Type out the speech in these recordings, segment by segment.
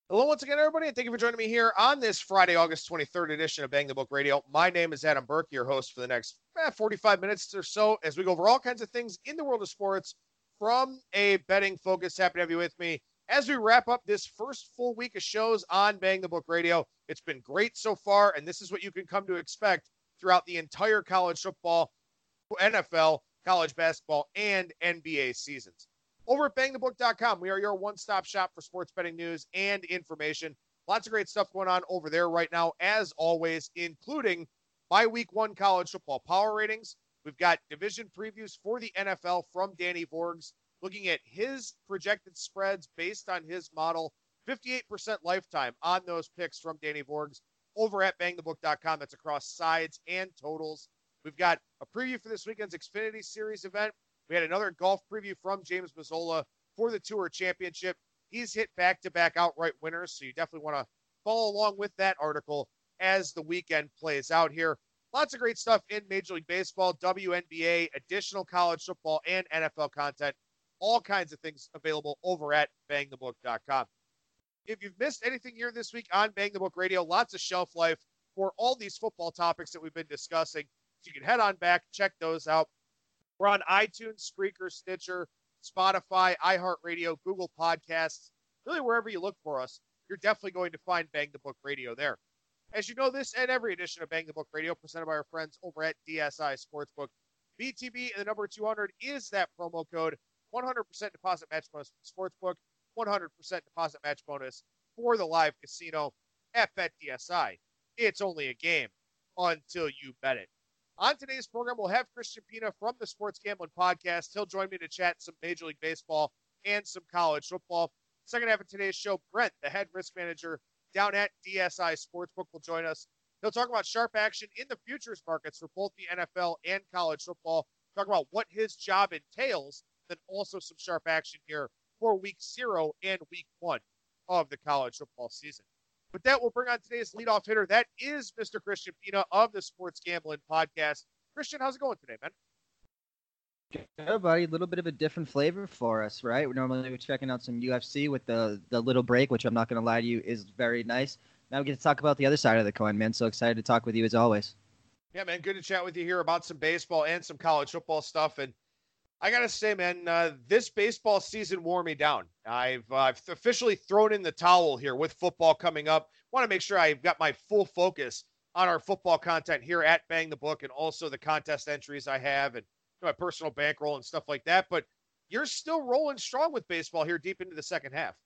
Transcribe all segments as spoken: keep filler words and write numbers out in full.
Hello once again, everybody, and thank you for joining me here on this Friday, August twenty-third edition of Bang the Book Radio. My name is Adam Burke, your host for the next eh, forty-five minutes or so as we go over all kinds of things in the world of sports from a betting focus. Happy to have you with me as we wrap up this first full week of shows on Bang the Book Radio. It's been great so far, and this is what you can come to expect throughout the entire college football, N F L, college basketball, and N B A seasons. Over at bang the book dot com, we are your one-stop shop for sports betting news and information. Lots of great stuff going on over there right now, as always, including my week one college football power ratings. We've got division previews for the N F L from Danny Vorgs, looking at his projected spreads based on his model, fifty-eight percent lifetime on those picks from Danny Vorgs over at bang the book dot com. That's across sides and totals. We've got a preview for this weekend's Xfinity Series event. We had another golf preview from James Mazzola for the Tour Championship. He's hit back-to-back outright winners, so you definitely want to follow along with that article as the weekend plays out here. Lots of great stuff in Major League Baseball, W N B A, additional college football, and N F L content. All kinds of things available over at bang the book dot com. If you've missed anything here this week on Bang the Book Radio, lots of shelf life for all these football topics that we've been discussing. So you can head on back, check those out. We're on iTunes, Spreaker, Stitcher, Spotify, iHeartRadio, Google Podcasts. Really, wherever you look for us, you're definitely going to find Bang the Book Radio there. As you know, this and every edition of Bang the Book Radio presented by our friends over at D S I Sportsbook. B T B and the number two hundred is that promo code. one hundred percent deposit match bonus for the Sportsbook. one hundred percent deposit match bonus for the live casino. F at D S I. It's only a game until you bet it. On today's program, we'll have Christian Pina from the Sports Gambling Podcast. He'll join me to chat some Major League Baseball and some college football. Second half of today's show, Brent, the head risk manager down at D S I Sportsbook, will join us. He'll talk about sharp action in the futures markets for both the N F L and college football. Talk about what his job entails, then also some sharp action here for week zero and week one of the college football season. With that, we'll bring on today's leadoff hitter. That is Mister Christian Pina of the Sports Gambling Podcast. Christian, how's it going today, man? Good, buddy. A little bit of a different flavor for us, right? We're normally we're checking out some U F C with the the little break, which I'm not going to lie to you is very nice. Now we get to talk about the other side of the coin, man. So excited to talk with you as always. Yeah, man, good to chat with you here about some baseball and some college football stuff. And I got to say, man, uh, this baseball season wore me down. I've, uh, I've officially thrown in the towel here with football coming up. Want to make sure I've got my full focus on our football content here at Bang the Book and also the contest entries I have and my personal bankroll and stuff like that. But you're still rolling strong with baseball here deep into the second half.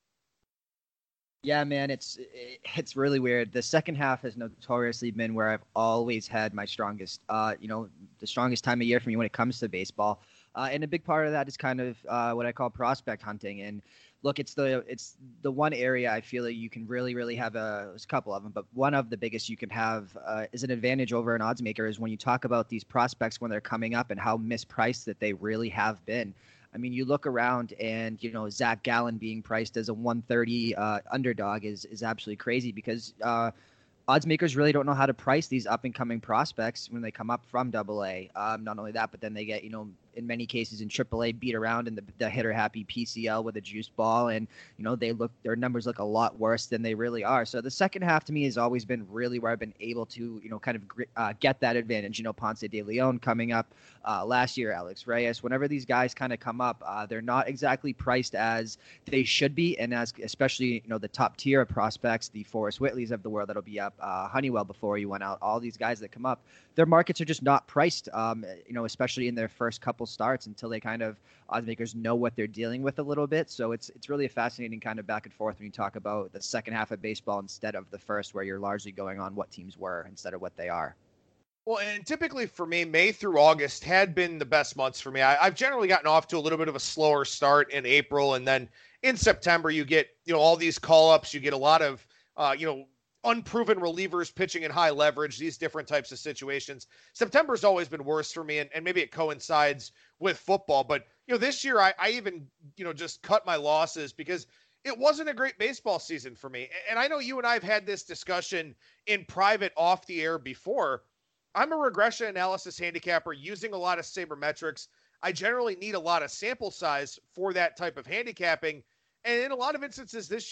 Yeah, man, it's it's really weird. The second half has notoriously been where I've always had my strongest, uh, you know, the strongest time of year for me when it comes to baseball. Uh, and a big part of that is kind of uh, what I call prospect hunting. And look, it's the it's the one area I feel that you can really, really have a, there's a couple of them, but one of the biggest you can have uh, is an advantage over an odds maker is when you talk about these prospects when they're coming up and how mispriced that they really have been. I mean, you look around and, you know, Zach Gallen being priced as a one thirty uh, underdog is, is absolutely crazy because uh, odds makers really don't know how to price these up and coming prospects when they come up from double A. Um, not only that, but then they get, you know, in many cases in triple A beat around in the, the hitter happy P C L with a juice ball. And, you know, they look, their numbers look a lot worse than they really are. So the second half to me has always been really where I've been able to, you know, kind of uh, get that advantage. You know, Ponce de Leon coming up uh, last year, Alex Reyes, whenever these guys kind of come up, uh, they're not exactly priced as they should be. And as, especially, you know, the top tier of prospects, the Forrest Whitleys of the world that'll be up, uh, Honeywell before he went out, all these guys that come up, their markets are just not priced, um, you know, especially in their first couple starts until they kind of odds makers know what they're dealing with a little bit. So it's it's really a fascinating kind of back and forth when you talk about the second half of baseball instead of the first, where you're largely going on what teams were instead of what they are. Well, and typically for me, May through August had been the best months for me. I, I've generally gotten off to a little bit of a slower start in April, and then in September you get, you know, all these call-ups. You get a lot of, uh, you know, unproven relievers pitching in high leverage, these different types of situations. September's always been worse for me, and, and maybe it coincides with football. But, you know, this year I, I even, you know, just cut my losses because it wasn't a great baseball season for me. And I know you and I have had this discussion in private off the air before. I'm a regression analysis handicapper using a lot of sabermetrics. I generally need a lot of sample size for that type of handicapping. And in a lot of instances this year,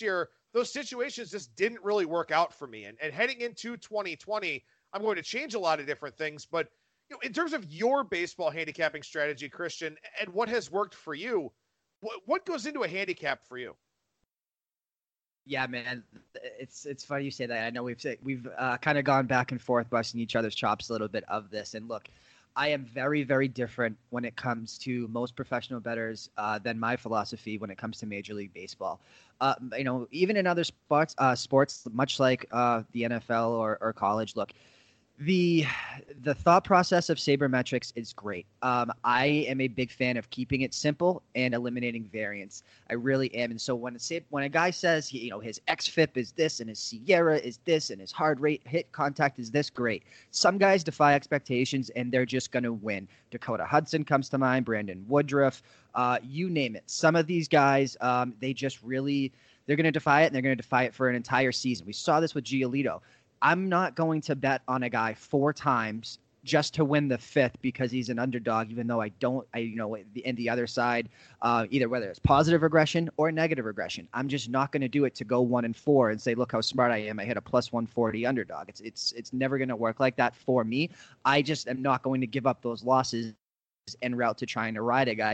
those situations just didn't really work out for me. And, and heading into twenty twenty, I'm going to change a lot of different things. But you know, in terms of your baseball handicapping strategy, Christian, and what has worked for you, what, what goes into a handicap for you? Yeah, man, it's it's funny you say that. I know we've we've uh, kind of gone back and forth, busting each other's chops a little bit of this. And look, I am very, very different when it comes to most professional bettors uh, than my philosophy when it comes to Major League Baseball. Uh, you know, even in other sports, uh, sports much like uh, the N F L or, or college. Look, the the thought process of sabermetrics is great. Um, I am a big fan of keeping it simple and eliminating variance. I really am. And so when a, when a guy says, he, you know, his X F I P is this and his Sierra is this and his hard rate hit contact is this, great. Some guys defy expectations and they're just going to win. Dakota Hudson comes to mind, Brandon Woodruff, uh, you name it. Some of these guys, um, they just really, they're going to defy it and they're going to defy it for an entire season. We saw this with Giolito. I'm not going to bet on a guy four times just to win the fifth because he's an underdog, even though I don't, I, you know, in the other side, uh, either whether it's positive regression or negative regression, I'm just not going to do it to go one and four and say, look how smart I am. I hit a plus one forty underdog. It's, it's, it's never going to work like that for me. I just am not going to give up those losses en route to trying to ride a guy.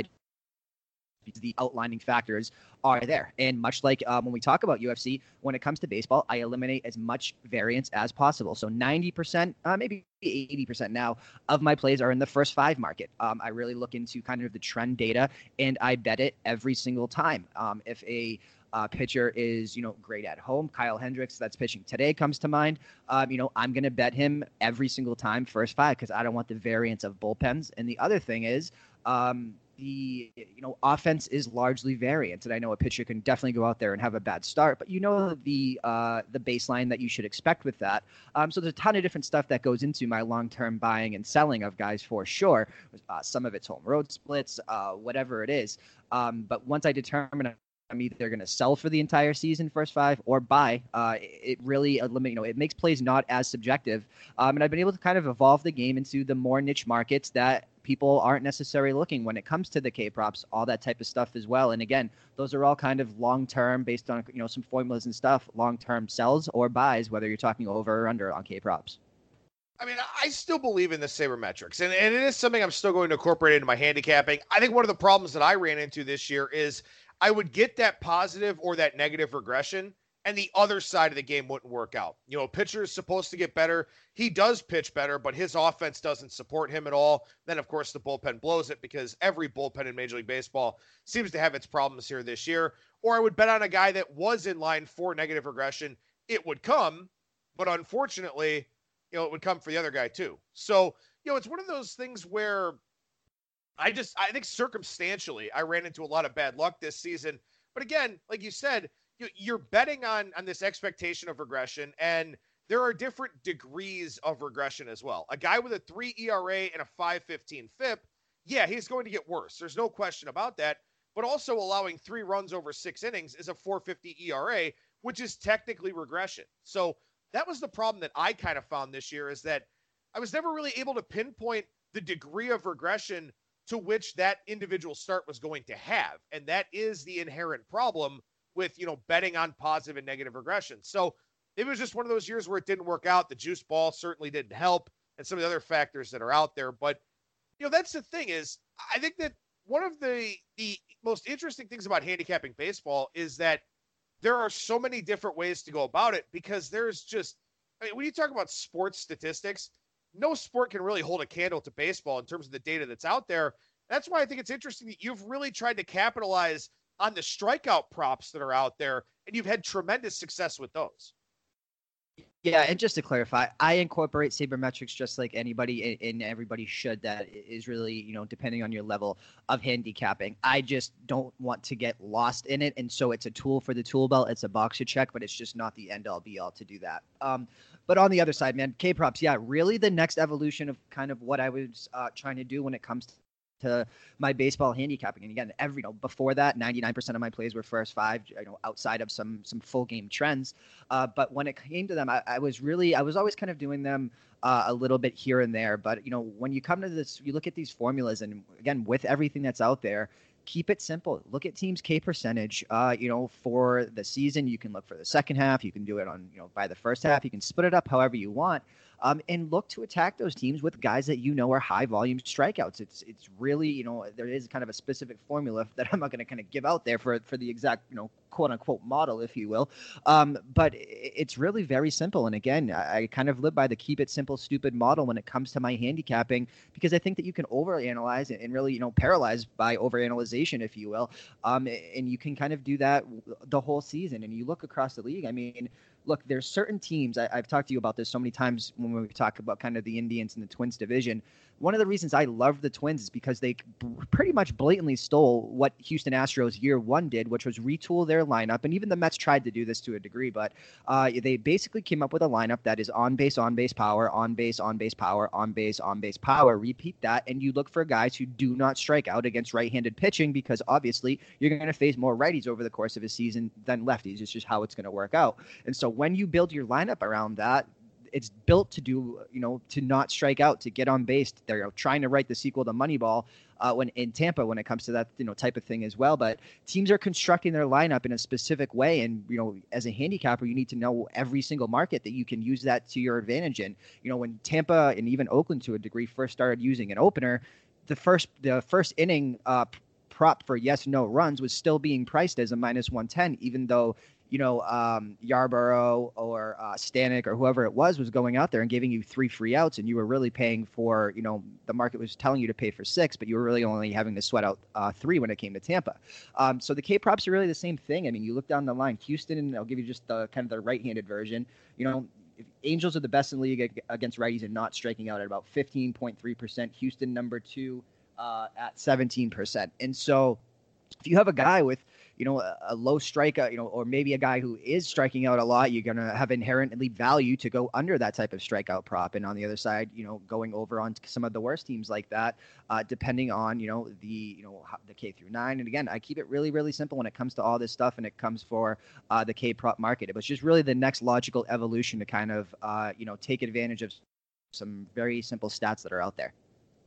The outlining factors are there. And much like um, when we talk about U F C, when it comes to baseball, I eliminate as much variance as possible. So ninety percent, uh, maybe eighty percent now of my plays are in the first five market. Um, I really look into kind of the trend data and I bet it every single time. Um, if a uh, pitcher is, you know, great at home, Kyle Hendricks that's pitching today comes to mind. Um, you know, I'm going to bet him every single time first five because I don't want the variance of bullpens. And the other thing is, um, the you know offense is largely variant, and I know a pitcher can definitely go out there and have a bad start, but you know the uh, the baseline that you should expect with that. Um, so there's a ton of different stuff that goes into my long-term buying and selling of guys for sure. Uh, some of it's home road splits, uh, whatever it is. Um, but once I determine I'm either going to sell for the entire season, first five, or buy. Uh, it really eliminates, you know, it makes plays not as subjective. Um, and I've been able to kind of evolve the game into the more niche markets that people aren't necessarily looking when it comes to the K-props, all that type of stuff as well. And again, those are all kind of long-term based on, you know, some formulas and stuff, long-term sells or buys, whether you're talking over or under on K-props. I mean, I still believe in the sabermetrics, and, and it is something I'm still going to incorporate into my handicapping. I think one of the problems that I ran into this year is I would get that positive or that negative regression, and the other side of the game wouldn't work out. You know, a pitcher is supposed to get better. He does pitch better, but his offense doesn't support him at all. Then, of course, the bullpen blows it because every bullpen in Major League Baseball seems to have its problems here this year. Or I would bet on a guy that was in line for negative regression. It would come, but unfortunately, you know, it would come for the other guy too. So, you know, it's one of those things where I just, I think circumstantially, I ran into a lot of bad luck this season. But again, like you said, you, you're betting on, on this expectation of regression, and there are different degrees of regression as well. A guy with a three E R A and a five fifteen F I P, yeah, he's going to get worse. There's no question about that. But also allowing three runs over six innings is a four fifty E R A, which is technically regression. So that was the problem that I kind of found this year, is that I was never really able to pinpoint the degree of regression to which that individual start was going to have. And that is the inherent problem with, you know, betting on positive and negative regression. So it was just one of those years where it didn't work out. The juice ball certainly didn't help, and some of the other factors that are out there. But, you know, that's the thing, is I think that one of the, the most interesting things about handicapping baseball is that there are so many different ways to go about it, because there's just, I mean, when you talk about sports statistics, no sport can really hold a candle to baseball in terms of the data that's out there. That's why I think it's interesting that you've really tried to capitalize on the strikeout props that are out there, and you've had tremendous success with those. Yeah, and just to clarify, I incorporate sabermetrics just like anybody, and everybody should. That is really, you know, depending on your level of handicapping. I just don't want to get lost in it, and so it's a tool for the tool belt. It's a box to check, but it's just not the end all be all to do that. Um, but on the other side, man, K-props, yeah, really the next evolution of kind of what I was uh, trying to do when it comes to to my baseball handicapping. And again, every, you know, before that, ninety-nine percent of my plays were first five, you know, outside of some, some full game trends. Uh, but when it came to them, I, I was really, I was always kind of doing them uh, a little bit here and there. But, you know, when you come to this, you look at these formulas, and again, with everything that's out there, keep it simple. Look at teams' K percentage. Uh, you know, for the season, you can look for the second half. You can do it on, you know, by the first half. You can split it up however you want. Um, and look to attack those teams with guys that you know are high volume strikeouts. It's it's really, you know, there is kind of a specific formula that I'm not going to kind of give out there for for the exact, you know, quote unquote model, if you will. Um, but it's really very simple. And again, I, I kind of live by the keep it simple, stupid model when it comes to my handicapping, because I think that you can overanalyze and really, you know, paralyze by overanalyzation, if you will. Um, and you can kind of do that the whole season. And you look across the league. I mean, look, there's certain teams, I, I've talked to you about this so many times when we talk about kind of the Indians and the Twins division. One of the reasons I love the Twins is because they b- pretty much blatantly stole what Houston Astros year one did, which was retool their lineup. And even the Mets tried to do this to a degree, but uh, they basically came up with a lineup that is on base, on base power, on base, on base power, on base, on base power. Repeat that. And you look for guys who do not strike out against right-handed pitching, because obviously you're going to face more righties over the course of a season than lefties. It's just how it's going to work out. And so when you build your lineup around that, it's built to do, you know, to not strike out, to get on base. They're trying to write the sequel to Moneyball uh, when in Tampa when it comes to that, you know, type of thing as well. But teams are constructing their lineup in a specific way. And, you know, as a handicapper, you need to know every single market that you can use that to your advantage. And, you know, when Tampa and even Oakland to a degree first started using an opener, the first the first inning uh, prop for yes, no runs was still being priced as a minus one ten, even though, you know, um, Yarborough or uh, Stanek or whoever it was was going out there and giving you three free outs, and you were really paying for, you know, the market was telling you to pay for six, but you were really only having to sweat out uh, three when it came to Tampa. Um, so the K props are really the same thing. I mean, you look down the line, Houston, and I'll give you just the kind of the right-handed version. You know, if Angels are the best in the league against righties and not striking out at about fifteen point three percent. Houston number two uh, at seventeen percent. And so if you have a guy with, you know, a, a low strikeout, you know, or maybe a guy who is striking out a lot, you're going to have inherently value to go under that type of strikeout prop. And on the other side, you know, going over on some of the worst teams like that, uh, depending on, you know, the, you know, the K through nine. And again, I keep it really, really simple when it comes to all this stuff, and it comes for uh, the K prop market. It was just really the next logical evolution to kind of, uh, you know, take advantage of some very simple stats that are out there.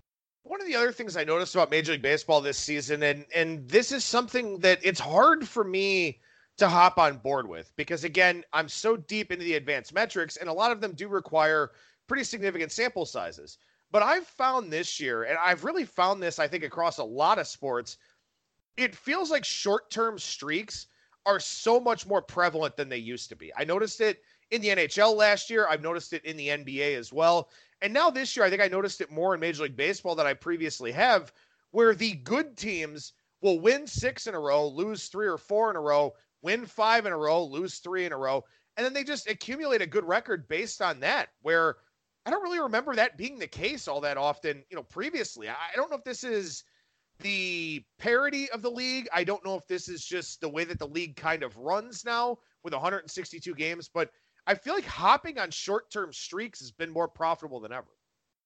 One of the other things I noticed about Major League Baseball this season, and and this is something that it's hard for me to hop on board with, because again, I'm so deep into the advanced metrics, and a lot of them do require pretty significant sample sizes. But I've found this year, and I've really found this, I think, across a lot of sports, it feels like short-term streaks are so much more prevalent than they used to be. I noticed it in the N H L last year. I've noticed it in the N B A as well. And now this year, I think I noticed it more in Major League Baseball than I previously have, where the good teams will win six in a row, lose three or four in a row, win five in a row, lose three in a row. And then they just accumulate a good record based on that, where I don't really remember that being the case all that often, you know, previously. I don't know if this is the parity of the league. I don't know if this is just the way that the league kind of runs now with one hundred sixty-two games, but I feel like hopping on short-term streaks has been more profitable than ever.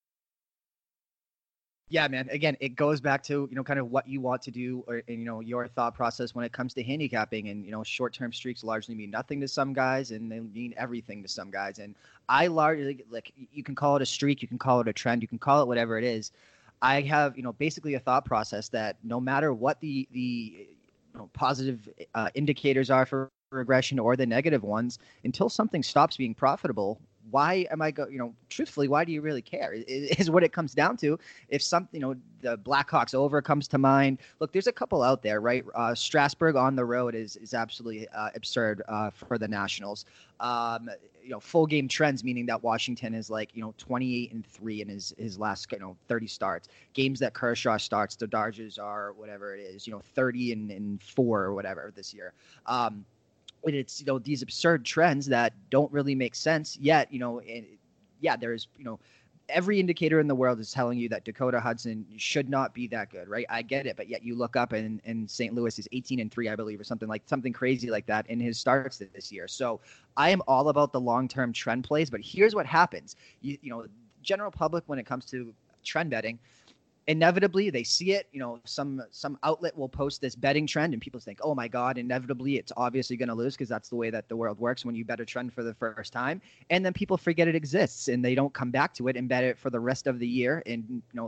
Yeah, man. Again, it goes back to, you know, kind of what you want to do, or, and, you know, your thought process when it comes to handicapping. And, you know, short-term streaks largely mean nothing to some guys, and they mean everything to some guys. And I largely, like, you can call it a streak, you can call it a trend, you can call it whatever it is. I have, you know, basically a thought process that no matter what the, the you know, positive uh, indicators are for regression or the negative ones, until something stops being profitable, why am I go, you know, truthfully, why do you really care is, is what it comes down to. If something, you know, the Blackhawks over comes to mind. Look, there's a couple out there, right? Uh, Strasburg on the road is, is absolutely uh, absurd uh, for the Nationals. Um, you know, full game trends, meaning that Washington is like, you know, twenty-eight and three in his, his last, you know, thirty starts. Games that Kershaw starts, the Dodgers are whatever it is, you know, thirty and, and four or whatever this year. Um, And it's, you know, these absurd trends that don't really make sense yet, you know, and yeah, there's, you know, every indicator in the world is telling you that Dakota Hudson should not be that good, right? I get it. But yet you look up and, and Saint Louis is eighteen and three, I believe, or something like something crazy like that in his starts this year. So I am all about the long-term trend plays, but here's what happens. You, you know, general public, when it comes to trend betting, inevitably they see it, you know, some some outlet will post this betting trend and people think, oh my God, inevitably it's obviously going to lose, because that's the way that the world works when you bet a trend for the first time. And then people forget it exists and they don't come back to it and bet it for the rest of the year. And, you know,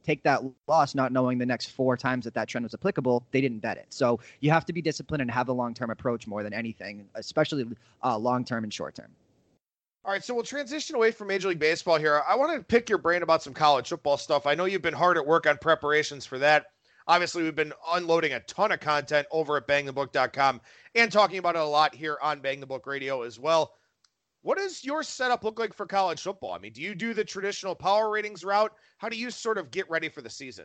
take that loss not knowing the next four times that that trend was applicable, they didn't bet it. So you have to be disciplined and have a long-term approach more than anything, especially uh, long-term and short-term. All right, so we'll transition away from Major League Baseball here. I want to pick your brain about some college football stuff. I know you've been hard at work on preparations for that. Obviously, we've been unloading a ton of content over at bang the book dot com and talking about it a lot here on Bang the Book Radio as well. What does your setup look like for college football? I mean, do you do the traditional power ratings route? How do you sort of get ready for the season?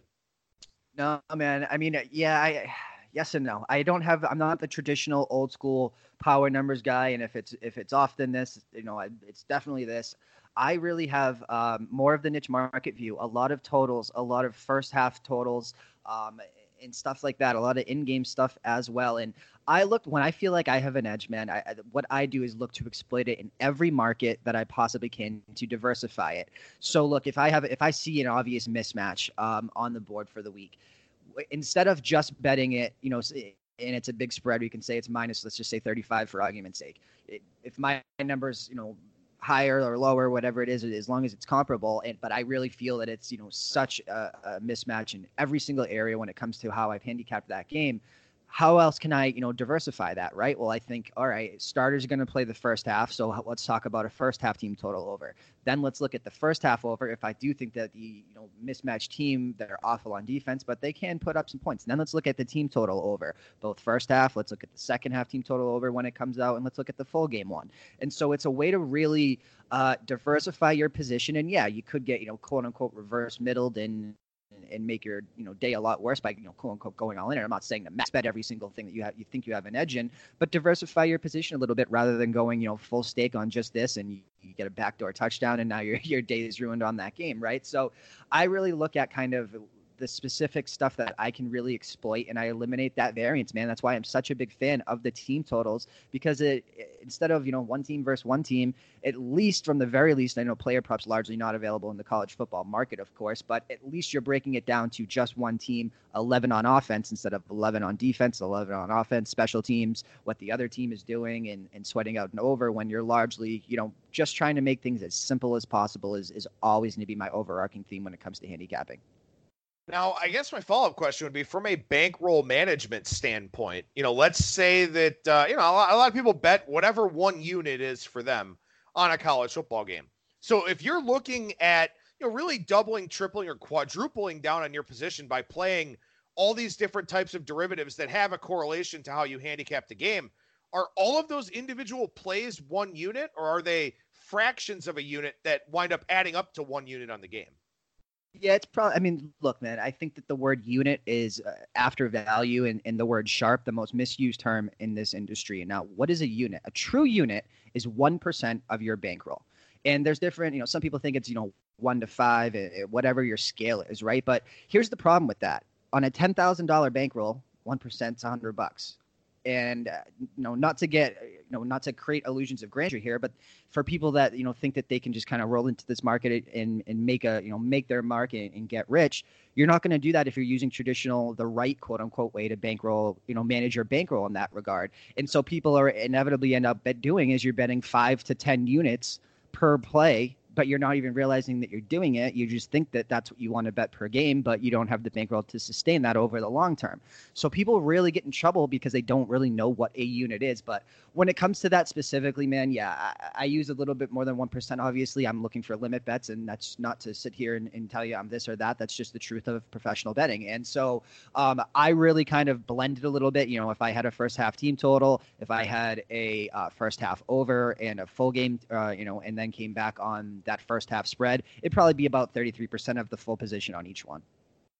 No, man. I mean, yeah, I, yes and no. I don't have, I'm not the traditional old school power numbers guy. And if it's, if it's often this, you know, it's definitely this. I really have um, more of the niche market view, a lot of totals, a lot of first half totals, um, and stuff like that, a lot of in-game stuff as well. And I look, when I feel like I have an edge, man, I, I, what I do is look to exploit it in every market that I possibly can to diversify it. So look, if I have, if I see an obvious mismatch um, on the board for the week, instead of just betting it, you know, and it's a big spread, we can say it's minus, let's just say thirty-five for argument's sake. It, if my numbers, you know, higher or lower, whatever it is, as long as it's comparable. And, but I really feel that it's, you know, such a, a mismatch in every single area when it comes to how I've handicapped that game. How else can I, you know, diversify that, right? Well, I think, all right, starters are going to play the first half. So let's talk about a first half team total over. Then let's look at the first half over. If I do think that the, you know, mismatched team, they're awful on defense, but they can put up some points. And then let's look at the team total over both first half. Let's look at the second half team total over when it comes out, and let's look at the full game one. And so it's a way to really uh, diversify your position. And yeah, you could get, you know, quote unquote reverse middled and, and make your, you know, day a lot worse by, you know, quote unquote going all in. And I'm not saying to max bet every single thing that you have, you think you have an edge in, but diversify your position a little bit rather than going, you know, full stake on just this and you, you get a backdoor touchdown and now your your day is ruined on that game, right? So I really look at kind of the specific stuff that I can really exploit, and I eliminate that variance, man. That's why I'm such a big fan of the team totals, because it, instead of, you know, one team versus one team, at least from the very least, I know player props largely not available in the college football market, of course, but at least you're breaking it down to just one team, eleven on offense instead of eleven on defense, eleven on offense, special teams, what the other team is doing, and, and sweating out and over when you're largely, you know, just trying to make things as simple as possible is, is always going to be my overarching theme when it comes to handicapping. Now, I guess my follow-up question would be from a bankroll management standpoint. You know, let's say that, uh, you know, a lot, a lot of people bet whatever one unit is for them on a college football game. So if you're looking at, you know, really doubling, tripling, or quadrupling down on your position by playing all these different types of derivatives that have a correlation to how you handicap the game, are all of those individual plays one unit, or are they fractions of a unit that wind up adding up to one unit on the game? Yeah, it's probably, I mean, look, man, I think that the word unit is uh, after value and, and the word sharp, the most misused term in this industry. And now, what is a unit? A true unit is one percent of your bankroll. And there's different, you know, some people think it's, you know, one to five, whatever your scale is, right? But here's the problem with that. On a ten thousand dollars bankroll, one percent is a hundred bucks. And, uh, you know, not to get, you know, not to create illusions of grandeur here, but for people that, you know, think that they can just kind of roll into this market and, and make a, you know, make their market and get rich, you're not going to do that if you're using traditional, the right, quote unquote, way to bankroll, you know, manage your bankroll in that regard. And so people are inevitably end up doing is you're betting five to ten units per play, but you're not even realizing that you're doing it. You just think that that's what you want to bet per game, but you don't have the bankroll to sustain that over the long term. So people really get in trouble because they don't really know what a unit is. But when it comes to that specifically, man, yeah, I, I use a little bit more than one percent. Obviously, I'm looking for limit bets, and that's not to sit here and, and tell you I'm this or that. That's just the truth of professional betting. And so um, I really kind of blended a little bit. You know, if I had a first half team total, if I had a uh, first half over and a full game, uh, you know, and then came back on that first half spread, it'd probably be about thirty-three percent of the full position on each one.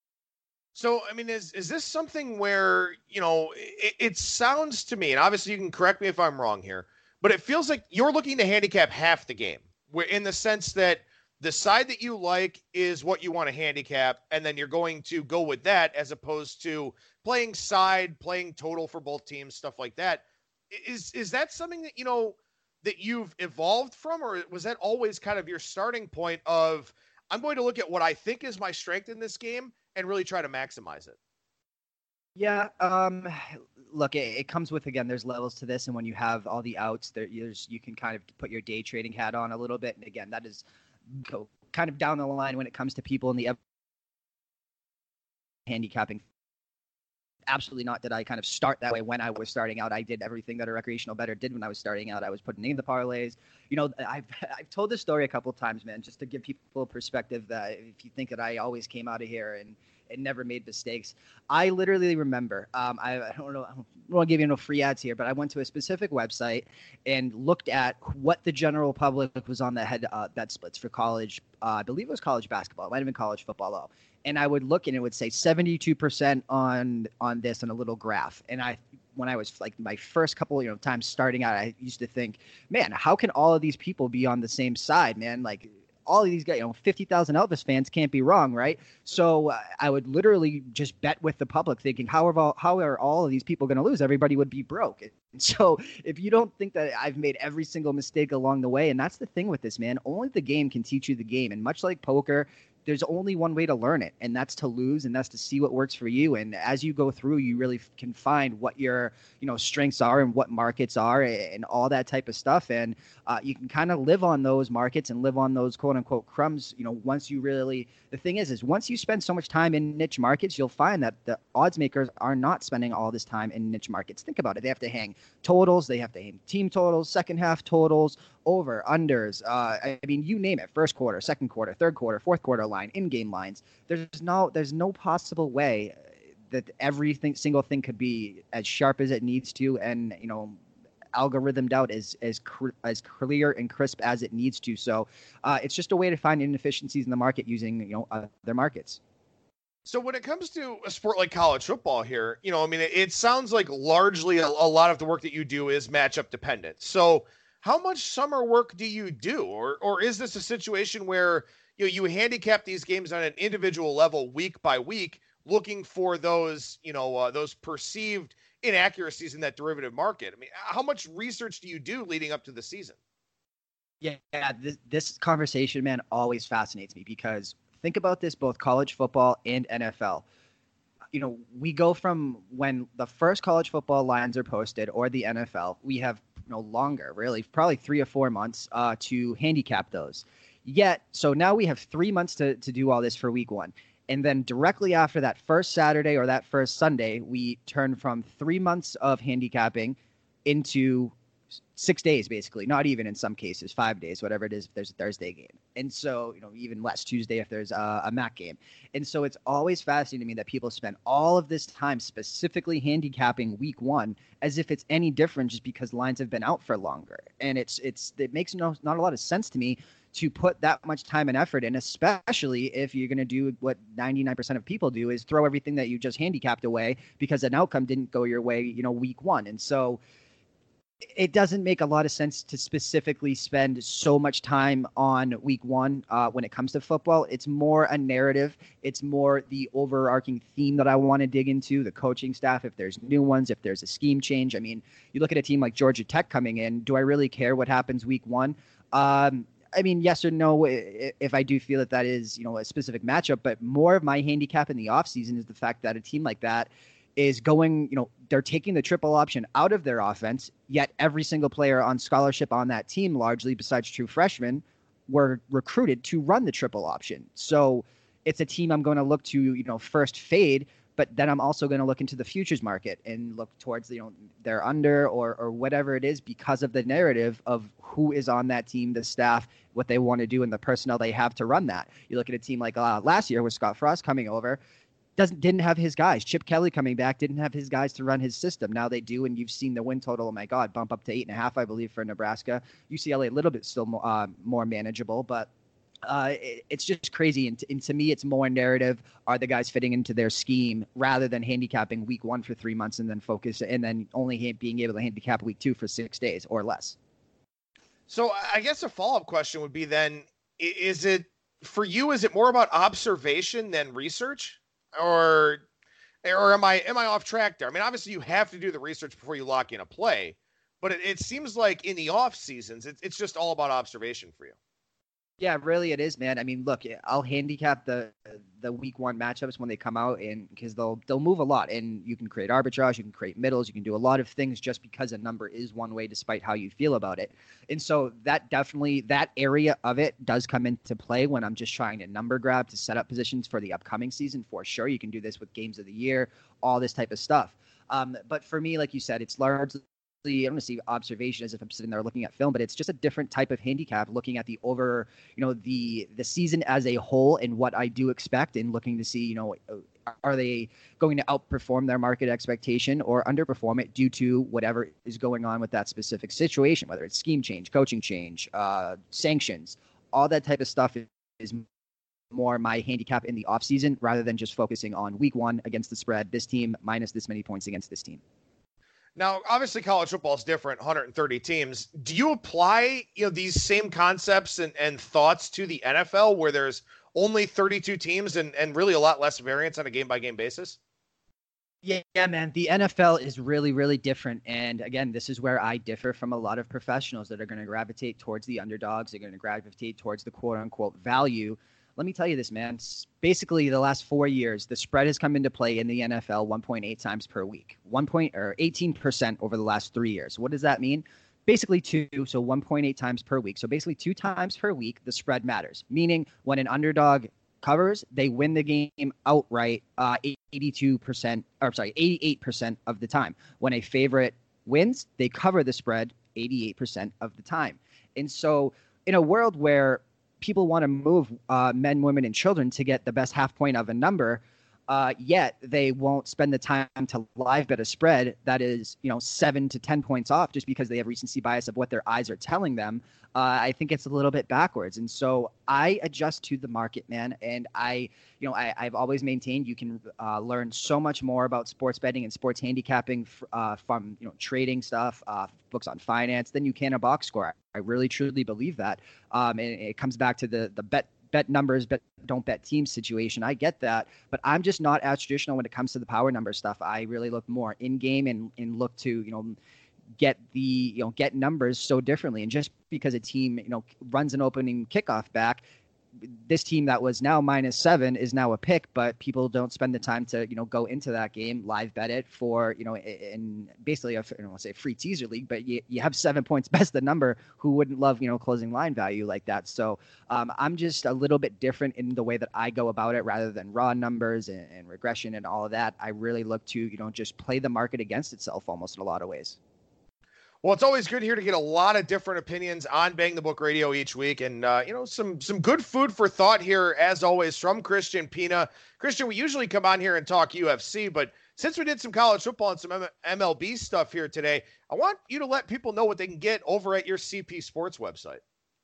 So, I mean, is is this something where, you know, it, it sounds to me, and obviously you can correct me if I'm wrong here, but it feels like you're looking to handicap half the game, where in the sense that the side that you like is what you want to handicap, and then you're going to go with that as opposed to playing side, playing total for both teams, stuff like that. Is is that something that, you know, that you've evolved from, or was that always kind of your starting point of, I'm going to look at what I think is my strength in this game and really try to maximize it? Yeah. Um, look, it, it comes with, again, there's levels to this. And when you have all the outs there, there's, you can kind of put your day trading hat on a little bit. And again, that is kind of down the line when it comes to people in the handicapping. Absolutely not did I kind of start that way when I was starting out. I did everything that a recreational bettor did when I was starting out. I was putting in the parlays. You know, I've I've told this story a couple of times, man, just to give people perspective that if you think that I always came out of here and, and never made mistakes. I literally remember, um, I, I don't know, I don't want to give you no free ads here, but I went to a specific website and looked at what the general public was on the head uh, bet splits for college. Uh, I believe it was college basketball. It might have been college football, though. And I would look and it would say seventy-two percent on on this on a little graph. And I, when I was like my first couple, you know, times starting out, I used to think, man, how can all of these people be on the same side, man? Like all of these guys, you know, fifty thousand Elvis fans can't be wrong, right? So uh, I would literally just bet with the public thinking, how are all, how are all of these people going to lose? Everybody would be broke. And so if you don't think that I've made every single mistake along the way, and that's the thing with this, man, only the game can teach you the game. And much like poker, there's only one way to learn it, and that's to lose, and that's to see what works for you. And as you go through, you really can find what your, you know, strengths are and what markets are and all that type of stuff. And uh, you can kind of live on those markets and live on those quote unquote crumbs. You know, once you really, the thing is, is once you spend so much time in niche markets, you'll find that the odds makers are not spending all this time in niche markets. Think about it. They have to hang totals. They have to hang team totals, second half totals, over, unders. Uh, I mean, you name it, first quarter, second quarter, third quarter, fourth quarter line, in-game lines. There's no, there's no possible way that everything, single thing could be as sharp as it needs to, and, you know, algorithmed out as as as clear and crisp as it needs to. So uh, it's just a way to find inefficiencies in the market using, you know, other markets. So when it comes to a sport like college football here, you know, I mean, it, it sounds like largely a, a lot of the work that you do is matchup dependent. So how much summer work do you do? Or or is this a situation where, you know, you handicap these games on an individual level week by week, looking for those, you know, uh, those perceived inaccuracies in that derivative market? I mean, how much research do you do leading up to the season? Yeah, this, this conversation, man, always fascinates me because think about this, both college football and N F L. You know, we go from when the first college football lines are posted or the N F L, we have no longer, really, probably three or four months uh, to handicap those. Yet, so now we have three months to, to do all this for week one. And then directly after that first Saturday or that first Sunday, we turn from three months of handicapping into six days, basically, not even in some cases, five days, whatever it is, if there's a Thursday game. And so, you know, even less Tuesday if there's a, a M A C game. And so it's always fascinating to me that people spend all of this time specifically handicapping week one as if it's any different just because lines have been out for longer. And it's, it's, it makes no, not a lot of sense to me to put that much time and effort in, especially if you're going to do what ninety-nine percent of people do is throw everything that you just handicapped away because an outcome didn't go your way, you know, week one. And so it doesn't make a lot of sense to specifically spend so much time on week one uh, when it comes to football. It's more a narrative. It's more the overarching theme that I want to dig into, the coaching staff, if there's new ones, if there's a scheme change. I mean, you look at a team like Georgia Tech coming in. Do I really care what happens week one? Um, I mean, yes or no, if I do feel that that is, you know, a specific matchup, but more of my handicap in the offseason is the fact that a team like that is going, you know, they're taking the triple option out of their offense, yet every single player on scholarship on that team, largely besides true freshmen, were recruited to run the triple option. So it's a team I'm going to look to, you know, first fade, but then I'm also going to look into the futures market and look towards, you know, their under or or whatever it is because of the narrative of who is on that team, the staff, what they want to do, and the personnel they have to run that. You look at a team like uh, last year with Scott Frost coming over, doesn't didn't have his guys. Chip Kelly coming back didn't have his guys to run his system. Now they do, and you've seen the win total. Oh my God, bump up to eight and a half, I believe, for Nebraska. U C L A a little bit still more, uh, more manageable, but uh, it, it's just crazy. And, t- and to me, it's more narrative. Are the guys fitting into their scheme rather than handicapping week one for three months and then focus and then only ha- being able to handicap week two for six days or less. So I guess a follow-up question would be then: Is it for you? Is it more about observation than research? Or, or am I am I off track there? I mean, obviously you have to do the research before you lock in a play, but it, it seems like in the off seasons, it, it's just all about observation for you. Yeah, really it is, man. I mean, look, I'll handicap the the week one matchups when they come out, and because they'll they'll move a lot, and you can create arbitrage, you can create middles, you can do a lot of things just because a number is one way, despite how you feel about it. And so that definitely that area of it does come into play when I'm just trying to number grab to set up positions for the upcoming season. For sure, you can do this with games of the year, all this type of stuff. Um, but for me, like you said, it's largely I don't want to see observation as if I'm sitting there looking at film, but it's just a different type of handicap, looking at the over, you know, the the season as a whole and what I do expect, and looking to see, you know, are they going to outperform their market expectation or underperform it due to whatever is going on with that specific situation, whether it's scheme change, coaching change, uh, sanctions, all that type of stuff is more my handicap in the offseason rather than just focusing on week one against the spread, this team minus this many points against this team. Now, obviously, college football is different, one hundred thirty teams. Do you apply, you know, these same concepts and, and thoughts to the N F L, where there's only thirty-two teams and, and really a lot less variance on a game-by-game basis? Yeah, yeah, man. The N F L is really, really different. And again, this is where I differ from a lot of professionals that are going to gravitate towards the underdogs. They're going to gravitate towards the quote-unquote value. Let me tell you this, man. Basically, the last four years, the spread has come into play in the N F L one point eight times per week, one point or eighteen percent over the last three years. What does that mean? Basically two, so one point eight times per week. So basically two times per week, the spread matters. Meaning when an underdog covers, they win the game outright uh, eighty-two percent, or sorry, eighty-eight percent of the time. When a favorite wins, they cover the spread eighty-eight percent of the time. And so in a world where people want to move uh, men, women, and children to get the best half point of a number, uh, yet they won't spend the time to live bet a spread that is, you know, seven to ten points off just because they have recency bias of what their eyes are telling them. Uh, I think it's a little bit backwards. And so I adjust to the market, man. And I, you know, I, I've always maintained you can uh, learn so much more about sports betting and sports handicapping uh, from, you know, trading stuff, uh, books on finance than you can a box score. I really, truly believe that. Um, and it comes back to the the bet bet numbers, bet don't bet teams situation. I get that, but I'm just not as traditional when it comes to the power number stuff. I really look more in game and and look to, you know, get the, you know, get numbers so differently. And just because a team, you know, runs an opening kickoff back, this team that was now minus seven is now a pick, but people don't spend the time to, you know, go into that game, live bet it for, you know, in basically a, I don't want to say free teaser league, but you, you have seven points best the number. Who wouldn't love, you know, closing line value like that? So um, I'm just a little bit different in the way that I go about it rather than raw numbers and, and regression and all of that. I really look to, you know, just play the market against itself almost in a lot of ways. Well, it's always good here to get a lot of different opinions on Bang the Book Radio each week, and uh, you know, some some good food for thought here as always from Christian Pina. Christian, we usually come on here and talk U F C, but since we did some college football and some M L B stuff here today, I want you to let people know what they can get over at your C P Sports website.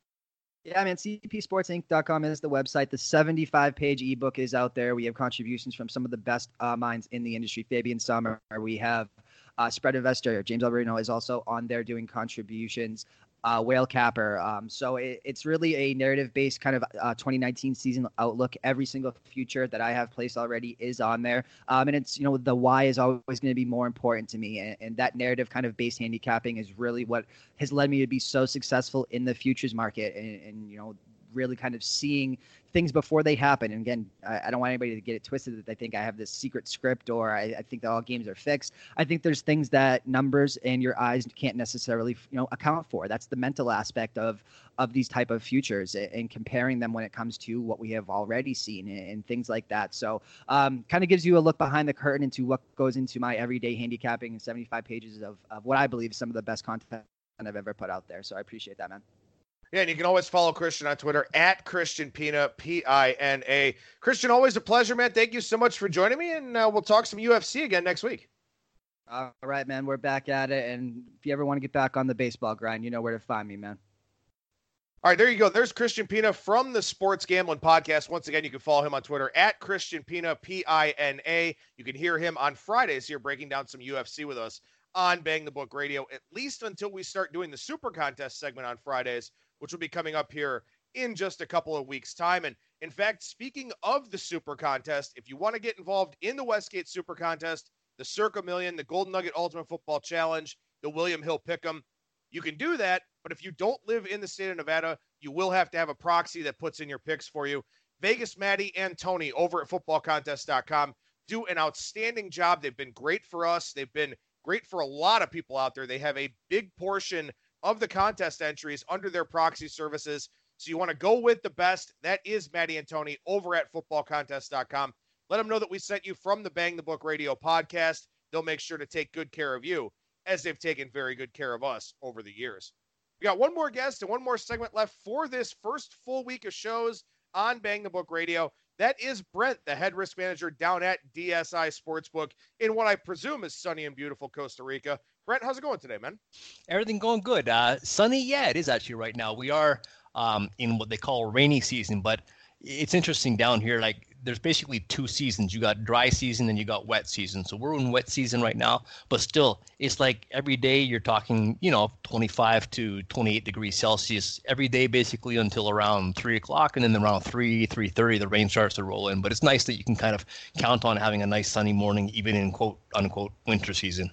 Yeah, man, C P sports inc dot com is the website. The seventy-five page ebook is out there. We have contributions from some of the best uh, minds in the industry. Fabian Sommer. We have Uh, Spread Investor, James Alberino is also on there doing contributions. Uh, Whale Capper. Um, so it, it's really a narrative-based kind of uh, twenty nineteen season outlook. Every single future that I have placed already is on there. Um, and it's, you know, the why is always going to be more important to me. And, and that narrative kind of based handicapping is really what has led me to be so successful in the futures market. And, and you know, really kind of seeing things before they happen. And again, I, I don't want anybody to get it twisted that they think I have this secret script or I, I think that all games are fixed. I think there's things that numbers and your eyes can't necessarily, you know, account for. That's the mental aspect of of these type of futures and comparing them when it comes to what we have already seen and, and things like that. So um, kind of gives you a look behind the curtain into what goes into my everyday handicapping and seventy-five pages of, of what I believe is some of the best content I've ever put out there. So I appreciate that, man. Yeah, and you can always follow Christian on Twitter at Christian Pina, P I N A. Christian, always a pleasure, man. Thank you so much for joining me, and uh, we'll talk some U F C again next week. All right, man. We're back at it, and if you ever want to get back on the baseball grind, you know where to find me, man. All right, there you go. There's Christian Pina from the Sports Gambling Podcast. Once again, you can follow him on Twitter at Christian Pina, P I N A. You can hear him on Fridays here breaking down some U F C with us on Bang the Book Radio, at least until we start doing the Super Contest segment on Fridays, which will be coming up here in just a couple of weeks' time. And in fact, speaking of the Super Contest, if you want to get involved in the Westgate Super Contest, the Circa Million, the Golden Nugget Ultimate Football Challenge, the William Hill Pick'em, You can do that, but if you don't live in the state of Nevada, you will have to have a proxy that puts in your picks for you. Vegas, Maddie, and Tony over at football contest dot com do an outstanding job. They've been great for us. They've been great for a lot of people out there. They have a big portion of the contest entries under their proxy services. So you want to go with the best. That is Maddie and Tony over at football contest dot com. Let them know that we sent you from the Bang the Book Radio podcast. They'll make sure to take good care of you, as they've taken very good care of us over the years. We got one more guest and one more segment left for this first full week of shows on Bang the Book Radio. That is Brent, the head risk manager down at D S I Sportsbook in what I presume is sunny and beautiful Costa Rica. Brent, how's it going today, man? Everything going good. Uh, sunny, yeah, it is actually right now. We are um, in what they call rainy season, but it's interesting down here. Like, there's basically two seasons. You got dry season and you got wet season. So we're in wet season right now, but still, it's like every day you're talking, you know, twenty-five to twenty-eight degrees Celsius every day, basically until around three o'clock, and then around three, three thirty, the rain starts to roll in. But it's nice that you can kind of count on having a nice sunny morning, even in quote unquote winter season.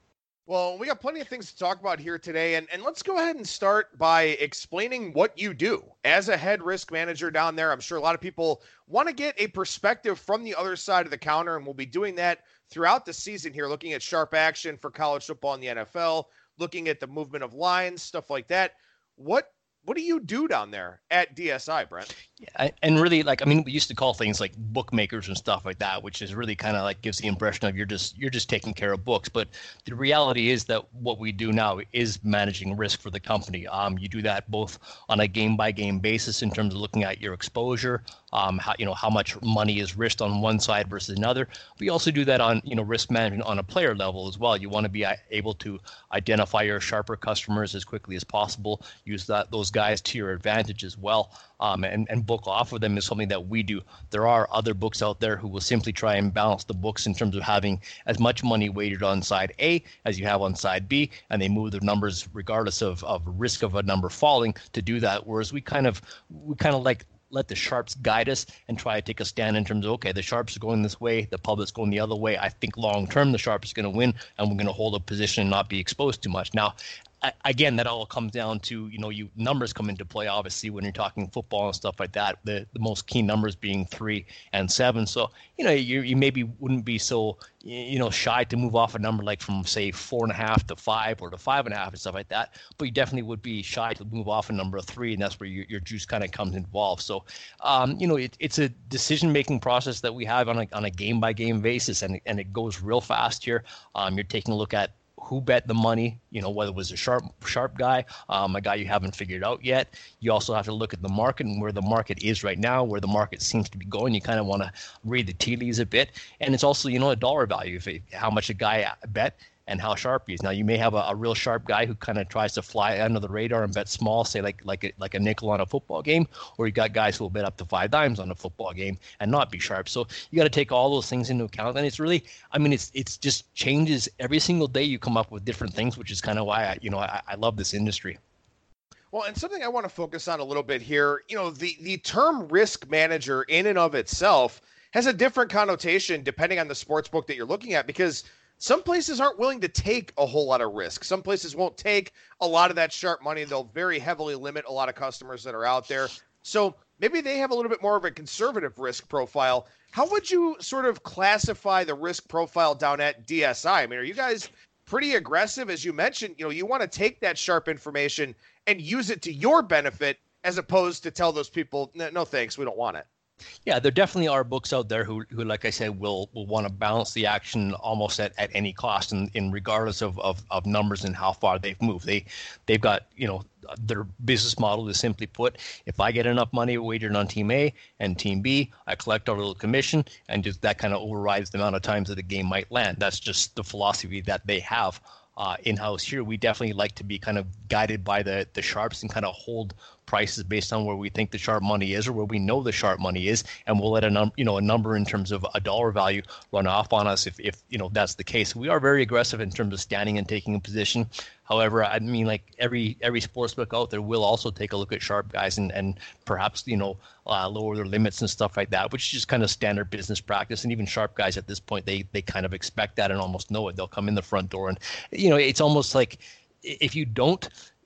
Well, we got plenty of things to talk about here today, and, and let's go ahead and start by explaining what you do as a head risk manager down there. I'm sure a lot of people want to get a perspective from the other side of the counter, and we'll be doing that throughout the season here, looking at sharp action for college football and the N F L, looking at the movement of lines, stuff like that. What What do you do down there at D S I, Brent? Yeah, and really, like, I mean, we used to call things like bookmakers and stuff like that, which is really kind of like gives the impression of you're just you're just taking care of books. But the reality is that what we do now is managing risk for the company. Um, you do that both on a game by game basis in terms of looking at your exposure, um, how you know how much money is risked on one side versus another. We also do that on you know risk management on a player level as well. You want to be able to identify your sharper customers as quickly as possible. Use that those guys to your advantage as well. Um, and, and book off of them is something that we do. There are other books out there who will simply try and balance the books in terms of having as much money weighted on side A as you have on side B, and they move their numbers regardless of, of risk of a number falling to do that. Whereas we kind of we kind of like let the sharps guide us and try to take a stand in terms of, okay, the sharps are going this way, the public's going the other way. I think long term the sharp is going to win, and we're going to hold a position and not be exposed too much. Now, again, that all comes down to, you know, you numbers come into play, obviously, when you're talking football and stuff like that, the, the most key numbers being three and seven. So, you know, you, you maybe wouldn't be so, you know, shy to move off a number like from, say, four and a half to five or to five and a half and stuff like that. But you definitely would be shy to move off a number of three, and that's where your, your juice kind of comes involved. So, um, you know, it, it's a decision-making process that we have on a, on a game-by-game basis, and, and it goes real fast here. Um, you're taking a look at who bet the money, you know, whether it was a sharp sharp guy, um, a guy you haven't figured out yet. You also have to look at the market and where the market is right now, where the market seems to be going. You kind of want to read the tea leaves a bit. And it's also, you know, a dollar value, if it, how much a guy bet and how sharp he is. Now, you may have a, a real sharp guy who kind of tries to fly under the radar and bet small, say like like a, like a nickel on a football game, or you got guys who will bet up to five dimes on a football game and not be sharp. So you got to take all those things into account. And it's really, I mean, it's it's just changes every single day. You come up with different things, which is kind of why I, you know, I, I love this industry. Well, and something I want to focus on a little bit here, you know, the, the term risk manager in and of itself has a different connotation depending on the sports book that you're looking at, because some places aren't willing to take a whole lot of risk. Some places won't take a lot of that sharp money. They'll very heavily limit a lot of customers that are out there. So maybe they have a little bit more of a conservative risk profile. How would you sort of classify the risk profile down at D S I? I mean, are you guys pretty aggressive? As you mentioned, you know, you want to take that sharp information and use it to your benefit, as opposed to tell those people, no, no thanks, we don't want it. Yeah, there definitely are books out there who, who like I said, will will want to balance the action almost at, at any cost, and in regardless of, of, of numbers and how far they've moved. They they've got, you know, their business model is simply put, if I get enough money wagered on team A and team B, I collect a little commission, and just that kind of overrides the amount of times that the game might land. That's just the philosophy that they have. Uh, in-house here, we definitely like to be kind of guided by the the sharps and kind of hold prices based on where we think the sharp money is, or where we know the sharp money is, and we'll let a num- you know a number in terms of a dollar value run off on us if, if you know that's the case. We are very aggressive in terms of standing and taking a position. However, I mean, like every every sportsbook out there will also take a look at sharp guys and, and perhaps, you know, uh, lower their limits and stuff like that, which is just kind of standard business practice. And even sharp guys at this point, they they kind of expect that and almost know it. They'll come in the front door, and, you know, it's almost like if you don't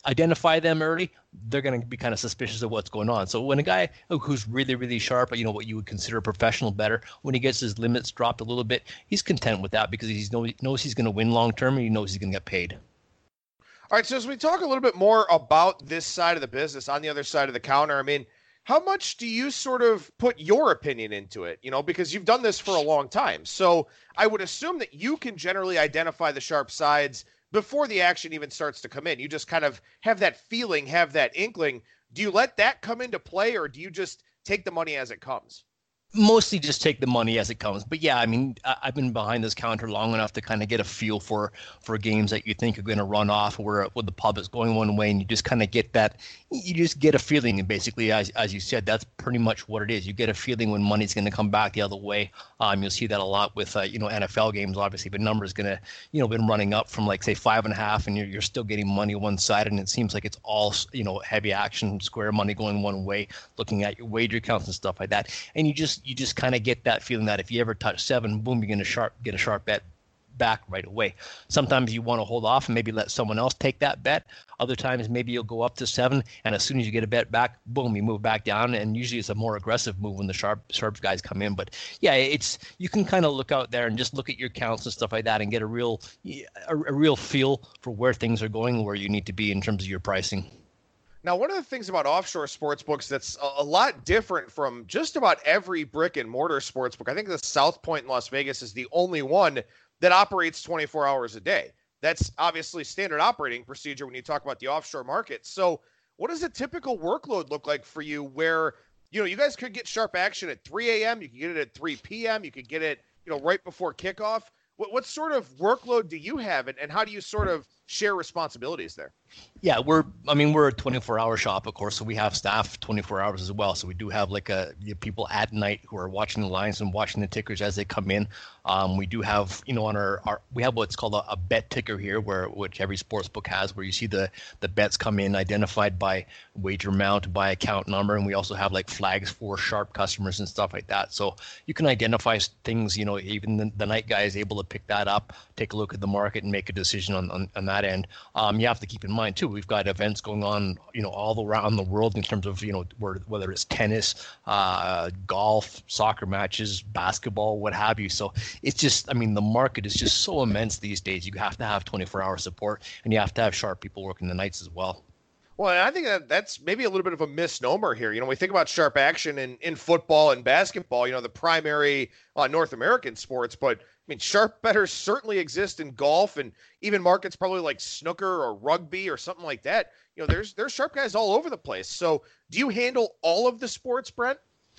identify them early, they're going to be kind of suspicious of what's going on. So when a guy who's really, really sharp, you know, what you would consider a professional bettor, when he gets his limits dropped a little bit, he's content with that because he knows, knows he's going to win long term and he knows he's going to get paid. All right, so as we talk a little bit more about this side of the business, on the other side of the counter, I mean, how much do you sort of put your opinion into it? You know, because you've done this for a long time. So I would assume that you can generally identify the sharp sides before the action even starts to come in. You just kind of have that feeling, have that inkling. Do you let that come into play, or do you just take the money as it comes? Mostly just take the money as it comes. But yeah, I mean, I've been behind this counter long enough to kind of get a feel for for games that you think are going to run off, where, where the pub is going one way, and you just kind of get that, you just get a feeling. And basically, as as you said, that's pretty much what it is. You get a feeling when money's going to come back the other way. Um, you'll see that a lot with, uh, you know, N F L games. Obviously, the number is going to, you know, been running up from like, say, five and a half, and you're, you're still getting money one side, and it seems like it's all, you know, heavy action, square money going one way, looking at your wager counts and stuff like that. And you just, you just kind of get that feeling that if you ever touch seven, boom, you're going to sharp get a sharp bet back right away. Sometimes you want to hold off and maybe let someone else take that bet. Other times maybe you'll go up to seven, and as soon as you get a bet back, boom, you move back down. And usually it's a more aggressive move when the sharp sharp guys come in. But yeah, it's you can kind of look out there and just look at your counts and stuff like that and get a real a, a real feel for where things are going, where you need to be in terms of your pricing. Now, one of the things about offshore sports books that's a, a lot different from just about every brick and mortar sports book, I think the South Point in Las Vegas is the only one that operates twenty-four hours a day. That's obviously standard operating procedure when you talk about the offshore market. So what does a typical workload look like for you where, you know, you guys could get sharp action at three a.m., you could get it at three p.m., you could get it, you know, right before kickoff? What, what sort of workload do you have, and, and how do you sort of share responsibilities there? Yeah, we're, I mean, we're a twenty-four hour shop, of course, so we have staff twenty-four hours as well. So we do have like a, you know, people at night who are watching the lines and watching the tickers as they come in. Um, we do have, you know, on our, our we have what's called a, a bet ticker here, where which every sports book has, where you see the the bets come in identified by wager amount, by account number, and we also have like flags for sharp customers and stuff like that. So you can identify things, you know, even the, the night guy is able to pick that up, take a look at the market, and make a decision on on, on that end. Um, you have to keep in mind too, we've got events going on, you know, all around the world in terms of, you know, where, whether it's tennis, uh, golf, soccer matches, basketball, what have you. So it's just, I mean, the market is just so immense these days. You have to have twenty-four hour support, and you have to have sharp people working the nights as well. Well, and I think that that's maybe a little bit of a misnomer here. You know, we think about sharp action in, in football and basketball, you know, the primary uh, North American sports, but I mean, sharp bettors certainly exist in golf and even markets probably like snooker or rugby or something like that. You know, there's there's sharp guys all over the place. So do you handle all of the sports, Brent?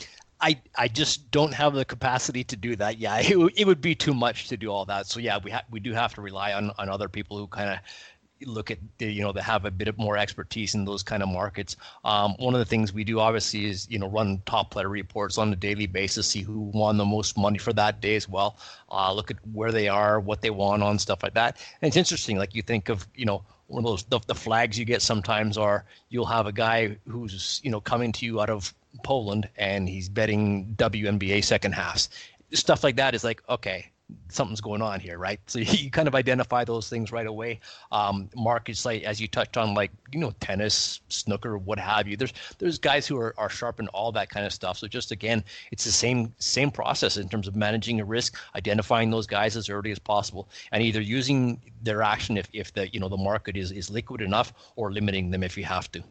I, I just don't have the capacity to do that. Yeah, it, w- it would be too much to do all that. So yeah, we ha- we do have to rely on, on other people who kind of look at, you know, that have a bit of more expertise in those kind of markets. Um, one of the things we do obviously is, you know, run top player reports on a daily basis, see who won the most money for that day as well. Uh, look at where they are, what they won on, stuff like that. And it's interesting, like you think of, you know, one of those, the, the flags you get sometimes are, you'll have a guy who's, you know, coming to you out of Poland and he's betting W N B A second halves. Stuff like that is like, okay, something's going on here, right? So you kind of identify those things right away. Um, markets like, as you touched on, like, you know, tennis, snooker, what have you. There's there's guys who are, are sharp in all that kind of stuff. So just again, it's the same same process in terms of managing a risk, identifying those guys as early as possible, and either using their action if, if the you know the market is is liquid enough, or limiting them if you have to.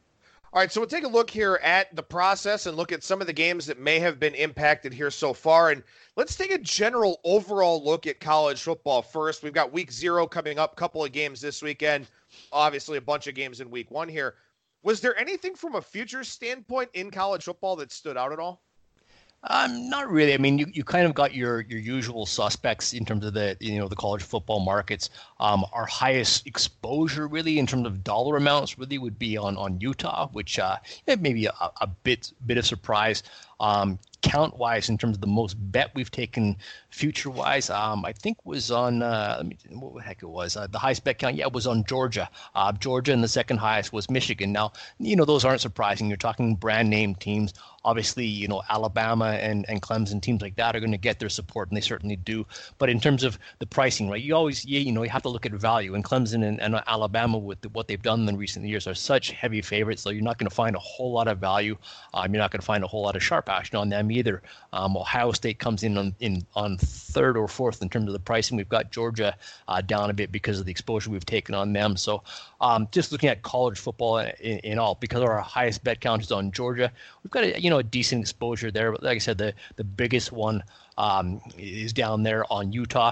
All right, so we'll take a look here at the process and look at some of the games that may have been impacted here so far. And let's take a general overall look at college football first. We've got week zero coming up, couple of games this weekend, obviously a bunch of games in week one here. Was there anything from a futures standpoint in college football that stood out at all? Um, not really. I mean, you, you kind of got your, your usual suspects in terms of the, you know, the college football markets. Um, our highest exposure really in terms of dollar amounts really would be on, on Utah, which uh, it may be a, a bit bit of surprise. Um, count wise, in terms of the most bet we've taken future wise, um, I think was on, uh, let me, what the heck it was, uh, the highest bet count, yeah, it was on Georgia. Uh, Georgia, and the second highest was Michigan. Now, you know, those aren't surprising. You're talking brand name teams. Obviously, you know, Alabama and, and Clemson, teams like that are going to get their support, and they certainly do. But in terms of the pricing, right, you always, you, you know, you have to look at value. And Clemson and, and Alabama, with the, what they've done in recent years, are such heavy favorites, so you're not going to find a whole lot of value. Um, you're not going to find a whole lot of sharp action on them either. Um, Ohio State comes in on, in on third or fourth in terms of the pricing. We've got Georgia uh, down a bit because of the exposure we've taken on them. So um, just looking at college football in, in all, because our highest bet count is on Georgia, we've got a, you know, a decent exposure there. But like I said, the, the biggest one um, is down there on Utah.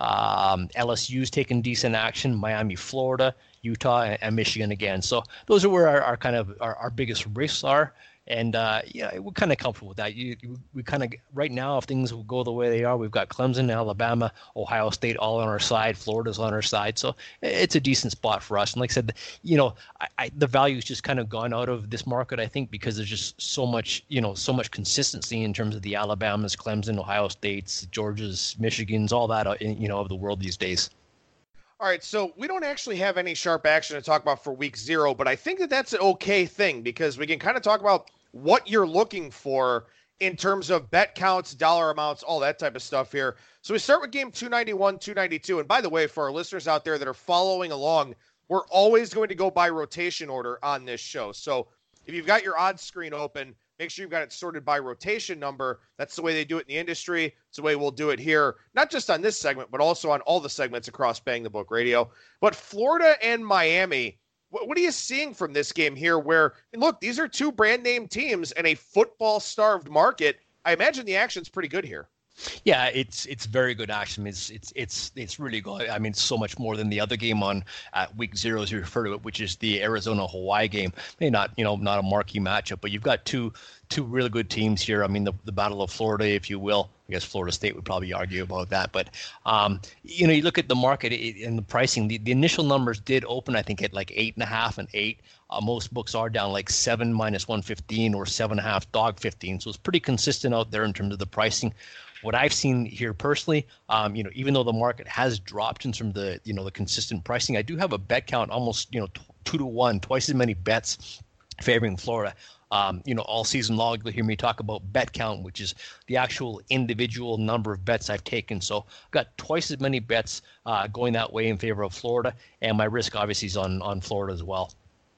Um, L S U's taking decent action. Miami, Florida, Utah, and, and Michigan again. So those are where our, our kind of our, our biggest risks are. And uh, yeah, we're kind of comfortable with that. You, you, we kind of right now, if things will go the way they are, we've got Clemson, Alabama, Ohio State all on our side. Florida's on our side, so it's a decent spot for us. And like I said, you know, I, I, the value's just kind of gone out of this market, I think, because there's just so much, you know, so much consistency in terms of the Alabamas, Clemson, Ohio States, Georgias, Michigans, all that, uh, you know, of the world these days. All right, so we don't actually have any sharp action to talk about for week zero, but I think that that's an okay thing because we can kind of talk about what you're looking for in terms of bet counts, dollar amounts, all that type of stuff here. So we start with game two ninety-one, two ninety-two. And by the way, for our listeners out there that are following along, we're always going to go by rotation order on this show. So if you've got your odds screen open, make sure you've got it sorted by rotation number. That's the way they do it in the industry. It's the way we'll do it here, not just on this segment, but also on all the segments across Bang the Book Radio. But Florida and Miami, what, what are you seeing from this game here where, and look, these are two brand name teams in a football-starved market. I imagine the action's pretty good here. Yeah, it's it's very good action. It's it's it's it's really good. I mean, so much more than the other game on uh, week zero, as you refer to it, which is the Arizona Hawaii game. Maybe not, you know, not a marquee matchup, but you've got two two really good teams here. I mean, the the Battle of Florida, if you will. I guess Florida State would probably argue about that, but um, you know, you look at the market and the pricing. The, the initial numbers did open, I think, at like eight and a half and eight. Uh, most books are down like seven minus one fifteen or seven and a half dog fifteen. So it's pretty consistent out there in terms of the pricing. What I've seen here personally, um, you know, even though the market has dropped in terms of the, you know, the consistent pricing, I do have a bet count almost, you know, t- two to one, twice as many bets favoring Florida. Um, you know, all season long, you'll hear me talk about bet count, which is the actual individual number of bets I've taken. So I've got twice as many bets uh, going that way in favor of Florida, and my risk obviously is on, on Florida as well.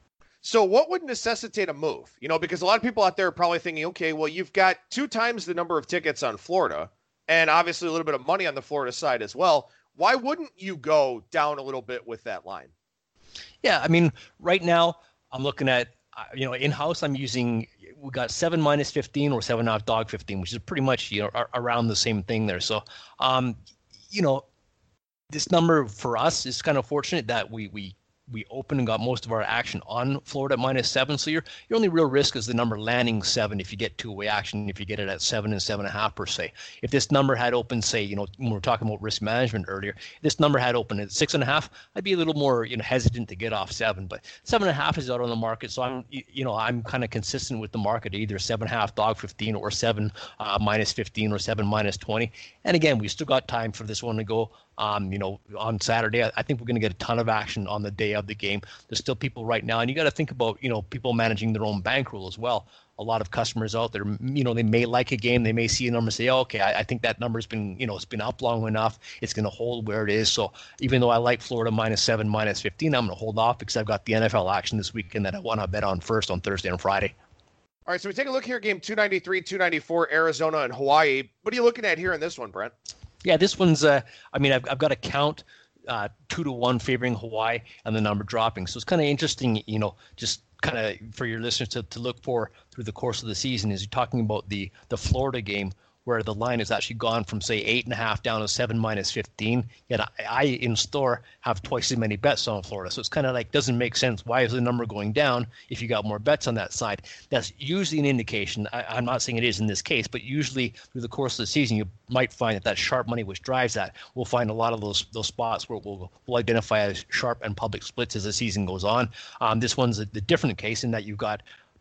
So what would necessitate a move? You know, because a lot of people out there are probably thinking, okay, well, you've got two times the number of tickets on Florida and obviously a little bit of money on the Florida side as well. Why wouldn't you go down a little bit with that line? Yeah, I mean, right now I'm looking at, uh, you know, in-house I'm using, we got seven minus fifteen or seven out dog fifteen, which is pretty much, you know, ar- around the same thing there. So, um, you know, this number for us is kind of fortunate that we, we, we opened and got most of our action on Florida at minus seven. So your your only real risk is the number landing seven if you get two-way action, if you get it at seven and seven and a half per se. If this number had opened, say, you know, when we were talking about risk management earlier, if this number had opened at six and a half, I'd be a little more, you know, hesitant to get off seven. But seven and a half is out on the market, so I'm, you know, I'm kind of consistent with the market, either seven and a half dog fifteen or seven uh, minus fifteen or seven minus twenty. And again, we still got time for this one to go. Um, you know, on Saturday, I think we're going to get a ton of action on the day of the game. There's still people right now, and you got to think about, you know, people managing their own bankroll as well. A lot of customers out there, you know, they may like a game, they may see a number and say, oh, okay, I, I think that number's been, you know, it's been up long enough, it's going to hold where it is. So even though I like Florida minus seven, minus fifteen, I'm going to hold off because I've got the N F L action this weekend that I want to bet on first on Thursday and Friday. All right, so we take a look here, game two ninety-three, two ninety-four, Arizona and Hawaii. What are you looking at here in this one, Brent? Yeah, this one's, uh, I mean, I've, I've got a count uh, two to one favoring Hawaii and the number dropping. So it's kind of interesting, you know, just kind of for your listeners to, to look for through the course of the season is you're talking about the, the Florida game where the line has actually gone from, say, eight and a half down to seven minus fifteen. Yet I, I in store have twice as many bets on Florida. So it's kind of like, doesn't make sense. Why is the number going down if you got more bets on that side? That's usually an indication. I, I'm not saying it is in this case, but usually through the course of the season, you might find that that sharp money, which drives that, we'll find a lot of those those spots where we'll, we'll identify as sharp and public splits as the season goes on. Um, this one's a, the different case in that you've got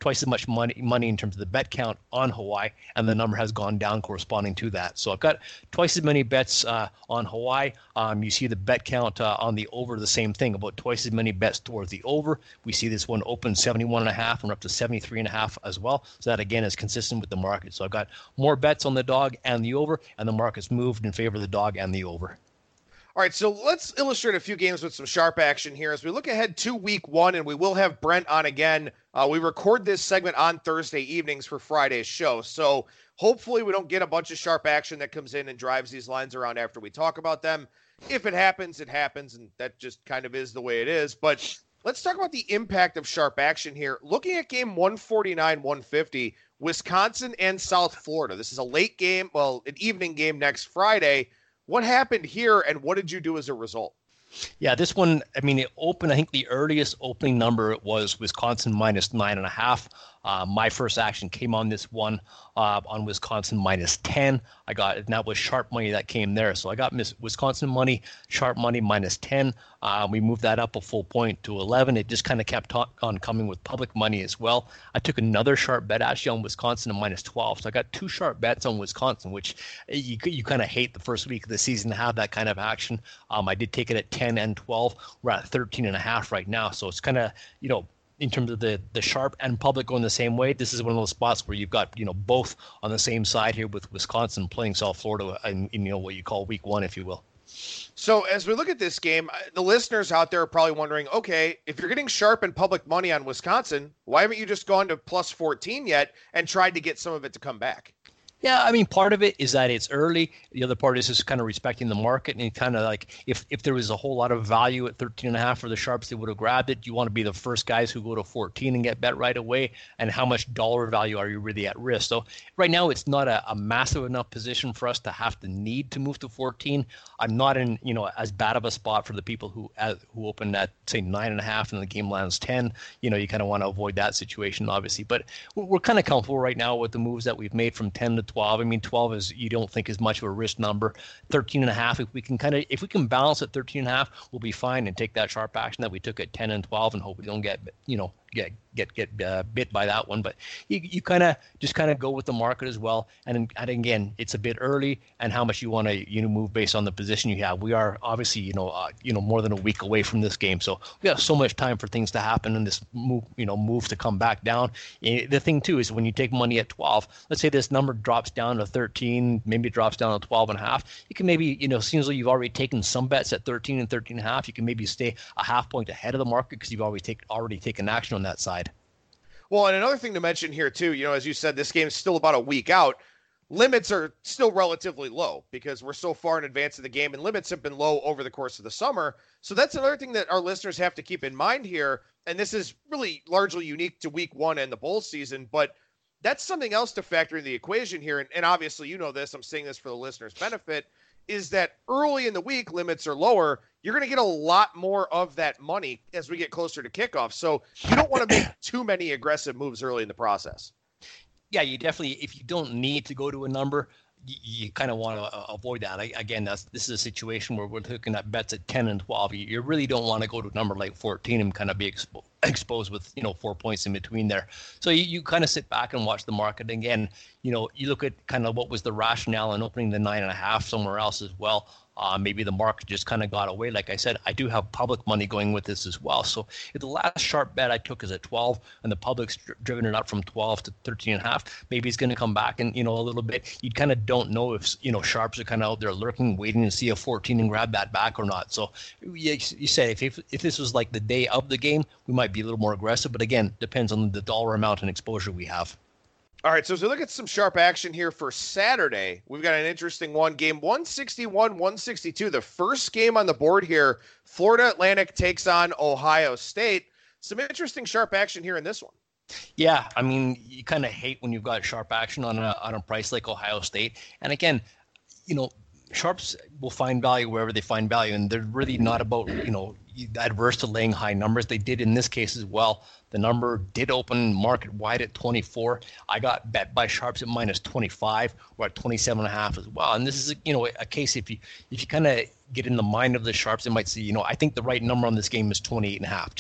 twice as much money money in terms of the bet count on Hawaii, and the number has gone down corresponding to that. So I've got twice as many bets uh, on Hawaii. Um, you see the bet count uh, on the over, the same thing, about twice as many bets towards the over. We see this one open seventy-one and a half and up to seventy-three and a half as well. So that again is consistent with the market. So I've got more bets on the dog and the over, and the market's moved in favor of the dog and the over. All right, so let's illustrate a few games with some sharp action here as we look ahead to week one, and we will have Brent on again. Uh, we record this segment on Thursday evenings for Friday's show, so hopefully we don't get a bunch of sharp action that comes in and drives these lines around after we talk about them. If it happens, it happens, and that just kind of is the way it is. But let's talk about the impact of sharp action here. Looking at game one forty-nine one fifty, Wisconsin and South Florida. This is a late game, well, an evening game next Friday. What happened here, and what did you do as a result? Yeah, this one, I mean, it opened, I think the earliest opening number was Wisconsin minus nine and a half. Uh, my first action came on this one uh, on Wisconsin minus ten. I got, and that was sharp money that came there. So I got Miss Wisconsin money, sharp money minus ten. Uh, we moved that up a full point to eleven. It just kind of kept on coming with public money as well. I took another sharp bet actually on Wisconsin at minus twelve. So I got two sharp bets on Wisconsin, which you you kind of hate the first week of the season to have that kind of action. Um, I did take it at ten and twelve. We're at thirteen and a half right now. So it's kind of, you know, in terms of the the sharp and public going the same way, this is one of those spots where you've got, you know, both on the same side here with Wisconsin playing South Florida in, in you know, what you call week one, if you will. So as we look at this game, the listeners out there are probably wondering, okay, if you're getting sharp and public money on Wisconsin, why haven't you just gone to plus fourteen yet and tried to get some of it to come back? Yeah, I mean, part of it is that it's early. The other part is just kind of respecting the market and kind of like if, if there was a whole lot of value at thirteen and a half for the sharps, they would have grabbed it. You want to be the first guys who go to fourteen and get bet right away. And how much dollar value are you really at risk? So right now, it's not a, a massive enough position for us to have to need to move to fourteen. I'm not in, you know, as bad of a spot for the people who uh, who open at say nine and a half and the game lands ten. You know, you kind of want to avoid that situation, obviously. But we're, we're kind of comfortable right now with the moves that we've made from ten to twelve. I mean, twelve is, you don't think is much of a risk number. thirteen and a half, if we can kind of, if we can balance at thirteen and a half, we'll be fine and take that sharp action that we took at ten and twelve and hope we don't get, you know, get get get uh, bit by that one. But you you kind of just kind of go with the market as well. And, and again, it's a bit early, and how much you want to, you know, move based on the position you have. We are obviously, you know, uh, you know, more than a week away from this game, so we have so much time for things to happen and this move, you know, move to come back down. The thing too is when you take money at twelve, let's say this number drops down to thirteen, maybe it drops down to twelve and a half. You can maybe, you know, it seems like you've already taken some bets at thirteen and thirteen and a half. You can maybe stay a half point ahead of the market because you've always take already taken action on that side. Well, and another thing to mention here too, you know, as you said, this game is still about a week out. Limits are still relatively low because we're so far in advance of the game, and limits have been low over the course of the summer. So that's another thing that our listeners have to keep in mind here. And this is really largely unique to week one and the bowl season, but that's something else to factor in the equation here. And, and obviously, you know this, I'm saying this for the listeners' benefit, is that early in the week, limits are lower. You're going to get a lot more of that money as we get closer to kickoff. So you don't want to make too many aggressive moves early in the process. Yeah, you definitely, if you don't need to go to a number, you, you kind of want to uh, avoid that. I, again, that's this is a situation where we're looking at bets at ten and twelve. You, you really don't want to go to a number like fourteen and kind of be expo- exposed with, you know, four points in between there. So you, you kind of sit back and watch the market. Again, you know, you look at kind of what was the rationale in opening the nine and a half somewhere else as well. Uh, maybe the market just kind of got away. Like I said, I do have public money going with this as well. So if the last sharp bet I took is at twelve and the public's dri- driven it up from twelve to thirteen and a half, maybe it's going to come back and, you know, a little bit. You kind of don't know if, you know, sharps are kind of out there lurking, waiting to see a fourteen and grab that back or not. So you, you said if, if if this was like the day of the game, we might be a little more aggressive. But again, depends on the dollar amount and exposure we have. All right, so as we look at some sharp action here for Saturday, we've got an interesting one. Game one sixty-one one sixty-two, the first game on the board here. Florida Atlantic takes on Ohio State. Some interesting sharp action here in this one. Yeah, I mean, you kind of hate when you've got sharp action on a on a price like Ohio State. And again, you know, sharps will find value wherever they find value, and they're really not about, you know, adverse to laying high numbers. They did in this case as well. The number did open market wide at twenty-four. I got bet by sharps at minus twenty-five. We're at twenty-seven and a half as well. And this is, you know, a case if you if you kind of get in the mind of the sharps, they might see, you know, I think the right number on this game is twenty-eight and a half. Just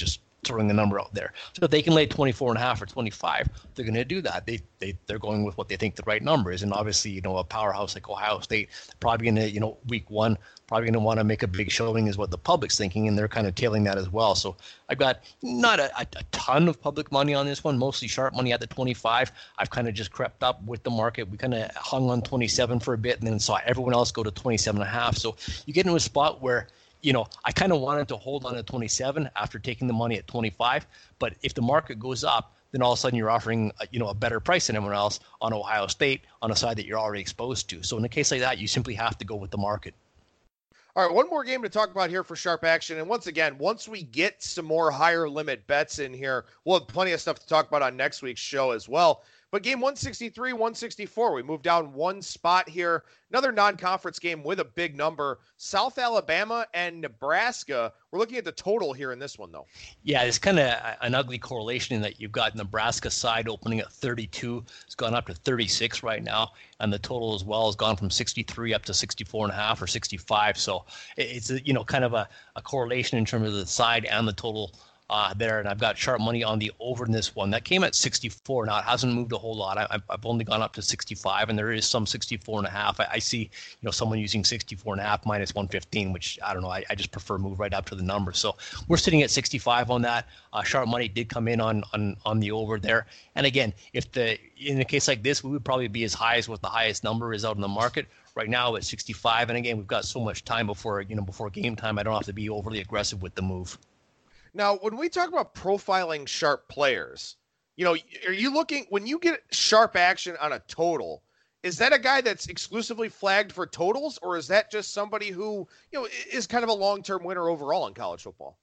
throwing a number out there. So if they can lay twenty-four and a half or twenty-five, they're going to do that. They, they, they're going with what they think the right number is. And obviously, you know, a powerhouse like Ohio State, they're probably going to, you know, week one, probably going to want to make a big showing is what the public's thinking, and they're kind of tailing that as well. So I've got not a, a, a ton of public money on this one, mostly sharp money at the twenty-five. I've kind of just crept up with the market. We kind of hung on twenty-seven for a bit and then saw everyone else go to twenty-seven and a half. So you get into a spot where, you know, I kind of wanted to hold on at twenty-seven after taking the money at twenty-five. But if the market goes up, then all of a sudden you're offering, you know, a better price than everyone else on Ohio State on a side that you're already exposed to. So in a case like that, you simply have to go with the market. All right, one more game to talk about here for Sharp Action. And once again, once we get some more higher limit bets in here, we'll have plenty of stuff to talk about on next week's show as well. But game one sixty-three, one sixty-four, we moved down one spot here. Another non-conference game with a big number. South Alabama and Nebraska. We're looking at the total here in this one, though. Yeah, it's kind of an ugly correlation in that you've got Nebraska side opening at thirty-two. It's gone up to thirty-six right now. And the total as well has gone from sixty-three up to sixty-four and a half or sixty-five. So it's, a, you know, kind of a, a correlation in terms of the side and the total Uh, there, and I've got sharp money on the over in this one. That came at sixty-four. Now it hasn't moved a whole lot. I, I've only gone up to sixty-five, and there is some sixty-four and a half. I, I see, you know, someone using sixty-four and a half minus one fifteen, which I don't know. I, I just prefer move right up to the number. So we're sitting at sixty-five on that. Uh, sharp money did come in on on on the over there. And again, if the in a case like this, we would probably be as high as what the highest number is out in the market. Right now it's sixty-five, and again, we've got so much time before you know before game time. I don't have to be overly aggressive with the move. Now, when we talk about profiling sharp players, you know, are you looking, when you get Sharp Action on a total, is that a guy that's exclusively flagged for totals, or is that just somebody who, you know, is kind of a long-term winner overall in college football?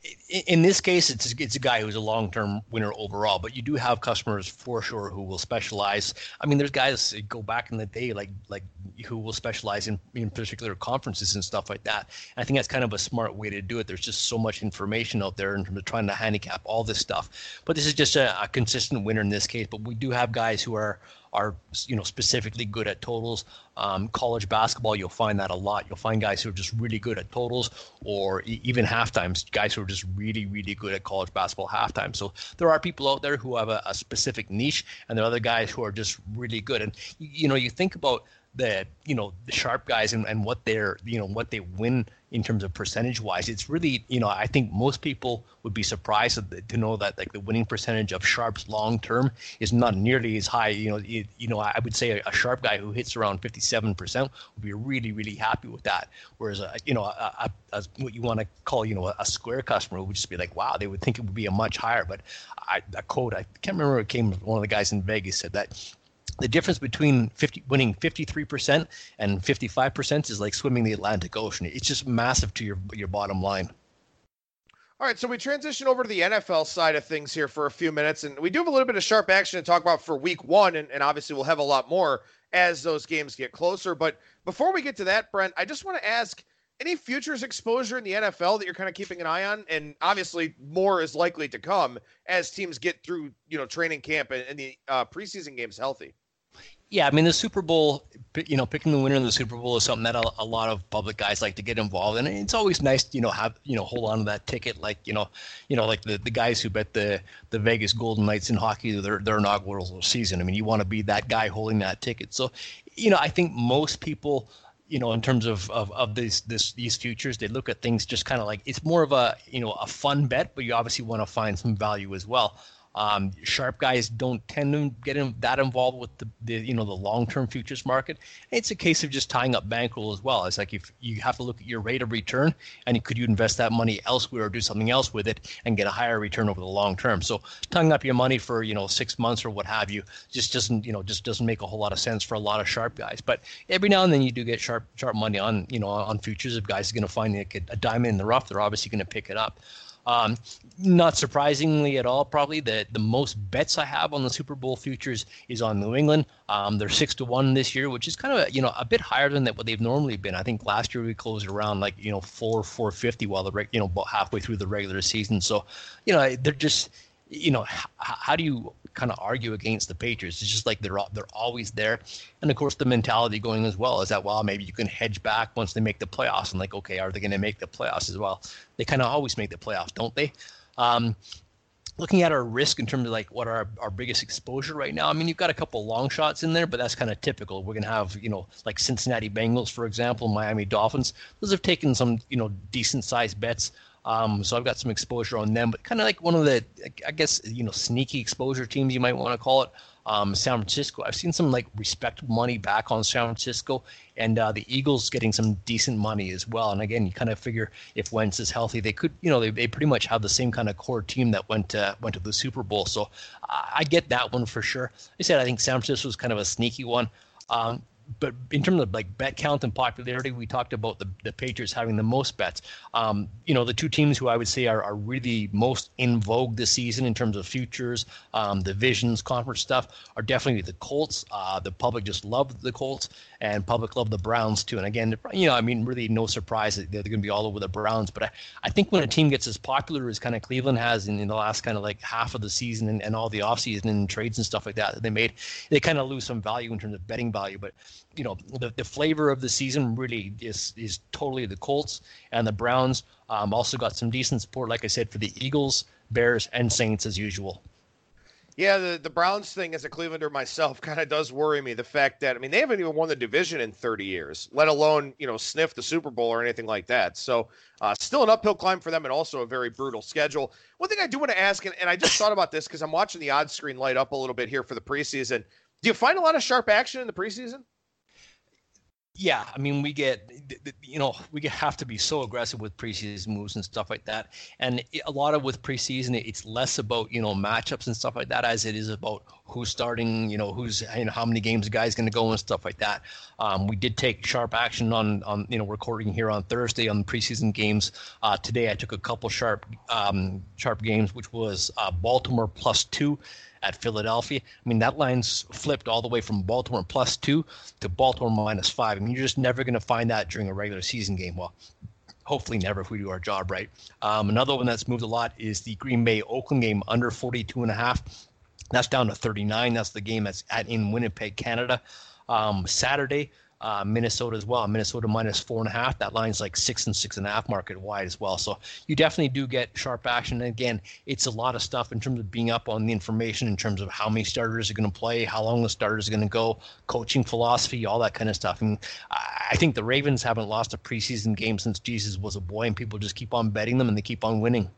In this case, it's it's a guy who's a long-term winner overall, but you do have customers for sure who will specialize. I mean, there's guys that go back in the day like like who will specialize in, in particular conferences and stuff like that. And I think that's kind of a smart way to do it. There's just so much information out there in terms of trying to handicap all this stuff. But this is just a, a consistent winner in this case. But we do have guys who are are you know specifically good at totals. Um, college basketball, you'll find that a lot. You'll find guys who are just really good at totals, or e- even halftimes, guys who are just really, really good at college basketball halftime. So there are people out there who have a, a specific niche, and there are other guys who are just really good. And you know, you think about the you know the sharp guys and, and what they're you know what they win in terms of percentage wise. It's really, you know, I think most people would be surprised to know that like the winning percentage of sharps long term is not nearly as high. You know, it, you know, I would say a, a sharp guy who hits around fifty-seven percent would be really, really happy with that. Whereas, a, you know, a, a, a, what you want to call, you know, a, a square customer would just be like, wow, they would think it would be a much higher. But I, a quote, I can't remember, it came from one of the guys in Vegas said that the difference between fifty, winning fifty-three percent and fifty-five percent is like swimming the Atlantic Ocean. It's just massive to your your bottom line. All right, so we transition over to the N F L side of things here for a few minutes, and we do have a little bit of Sharp Action to talk about for week one, and, and obviously we'll have a lot more as those games get closer. But before we get to that, Brent, I just want to ask, any futures exposure in the N F L that you're kind of keeping an eye on? And obviously more is likely to come as teams get through, you know, training camp and, and the uh, preseason games healthy. Yeah, I mean, the Super Bowl, you know, picking the winner in the Super Bowl is something that a, a lot of public guys like to get involved in. And it's always nice, you know, have, you know, hold on to that ticket. Like, you know, you know, like the, the guys who bet the, the Vegas Golden Knights in hockey, their, their inaugural season. I mean, you want to be that guy holding that ticket. So, you know, I think most people, you know, in terms of, of, of these, this, these futures, they look at things just kind of like, it's more of a, you know, a fun bet, but you obviously want to find some value as well. Um, sharp guys don't tend to get in, that involved with the, the you know the long-term futures market. It's a case of just tying up bankroll as well. It's like if you have to look at your rate of return, and could you invest that money elsewhere or do something else with it and get a higher return over the long term. So tying up your money for you know six months or what have you just doesn't you know just doesn't make a whole lot of sense for a lot of sharp guys. But every now and then you do get sharp sharp money on you know on futures. If guys are going to find a, a diamond in the rough, they're obviously going to pick it up. Um, not surprisingly at all, probably the, the most bets I have on the Super Bowl futures is on New England. Um, they're six to one this year, which is kind of a, you know a bit higher than that what they've normally been. I think last year we closed around like you know four four fifty while the reg, you know about halfway through the regular season. So you know they're just you know h- how do you kind of argue against the Patriots? It's just like they're they're always there, and of course the mentality going as well is that well maybe you can hedge back once they make the playoffs and like okay are they going to make the playoffs as well? They kind of always make the playoffs, don't they? Um, Looking at our risk in terms of like what our, our biggest exposure right now, I mean, you've got a couple long shots in there, but that's kind of typical. We're going to have, you know, like Cincinnati Bengals, for example, Miami Dolphins. Those have taken some, you know, decent sized bets. Um, so I've got some exposure on them, but kind of like one of the, I guess, you know, sneaky exposure teams, you might want to call it. Um, San Francisco. I've seen some like respectable money back on San Francisco, and uh, the Eagles getting some decent money as well. And again, you kind of figure if Wentz is healthy, they could, you know, they, they pretty much have the same kind of core team that went to, went to the Super Bowl. So uh, I get that one for sure. Like I said, I think San Francisco is kind of a sneaky one. Um, But in terms of like bet count and popularity, we talked about the, the Patriots having the most bets. Um, you know, the two teams who I would say are, are really most in vogue this season in terms of futures, um, divisions, conference stuff are definitely the Colts. Uh, the public just loved the Colts, and public loved the Browns too. And again, you know, I mean, really no surprise that they're going to be all over the Browns. But I, I think when a team gets as popular as kind of Cleveland has in, in the last kind of like half of the season and, and all the offseason and trades and stuff like that that they made, they kind of lose some value in terms of betting value. But you know, the, the flavor of the season really is is totally the Colts, and the Browns um, also got some decent support, like I said, for the Eagles, Bears, and Saints as usual. Yeah, the, the Browns thing as a Clevelander myself kind of does worry me. The fact that, I mean, they haven't even won the division in thirty years, let alone, you know, sniff the Super Bowl or anything like that. So uh, still an uphill climb for them, and also a very brutal schedule. One thing I do want to ask, and, and I just thought about this because I'm watching the odds screen light up a little bit here for the preseason. Do you find a lot of sharp action in the preseason? Yeah, I mean, we get, you know, we have to be so aggressive with preseason moves and stuff like that. And a lot of with preseason, it's less about, you know, matchups and stuff like that as it is about who's starting, you know, who's, you know, how many games a guy's going to go and stuff like that. Um, we did take sharp action on, on, you know, recording here on Thursday on the preseason games. Uh, today, I took a couple sharp, um, sharp games, which was uh, Baltimore plus two at Philadelphia. I mean, that line's flipped all the way from Baltimore plus two to Baltimore minus five. I mean, you're just never going to find that during a regular season game. Well, hopefully never if we do our job right. Um, another one that's moved a lot is the Green Bay Oakland game under forty-two and a half. That's down to thirty-nine. That's the game that's at in Winnipeg, Canada. Um, Saturday, uh, Minnesota as well. Minnesota minus four and a half. That line's like six and six and a half market wide as well. So you definitely do get sharp action. And again, it's a lot of stuff in terms of being up on the information in terms of how many starters are going to play, how long the starters are going to go, coaching philosophy, all that kind of stuff. I mean, I think the Ravens haven't lost a preseason game since Jesus was a boy, and people just keep on betting them and they keep on winning.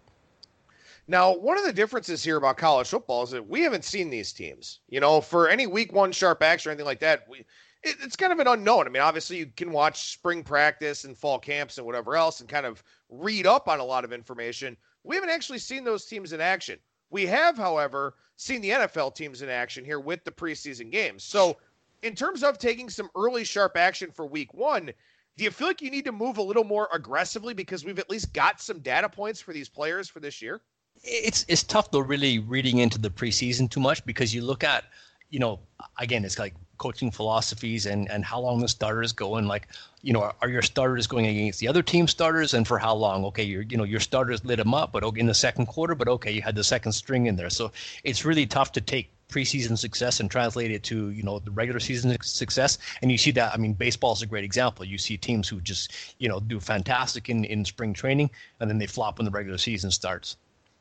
Now, one of the differences here about college football is that we haven't seen these teams. You know, for any week one sharp action or anything like that, we, it, it's kind of an unknown. I mean, obviously you can watch spring practice and fall camps and whatever else and kind of read up on a lot of information. We haven't actually seen those teams in action. We have, however, seen the N F L teams in action here with the preseason games. So in terms of taking some early sharp action for week one, do you feel like you need to move a little more aggressively because we've at least got some data points for these players for this year? It's it's tough though, really reading into the preseason too much, because you look at, you know, again, it's like coaching philosophies and, and how long the starters go, and like, you know, are, are your starters going against the other team starters, and for how long? Okay, your you know your starters lit them up, but okay, in the second quarter, but okay, you had the second string in there, so it's really tough to take preseason success and translate it to, you know, the regular season success. And you see that, I mean, baseball is a great example. You see teams who just, you know, do fantastic in, in spring training, and then they flop when the regular season starts.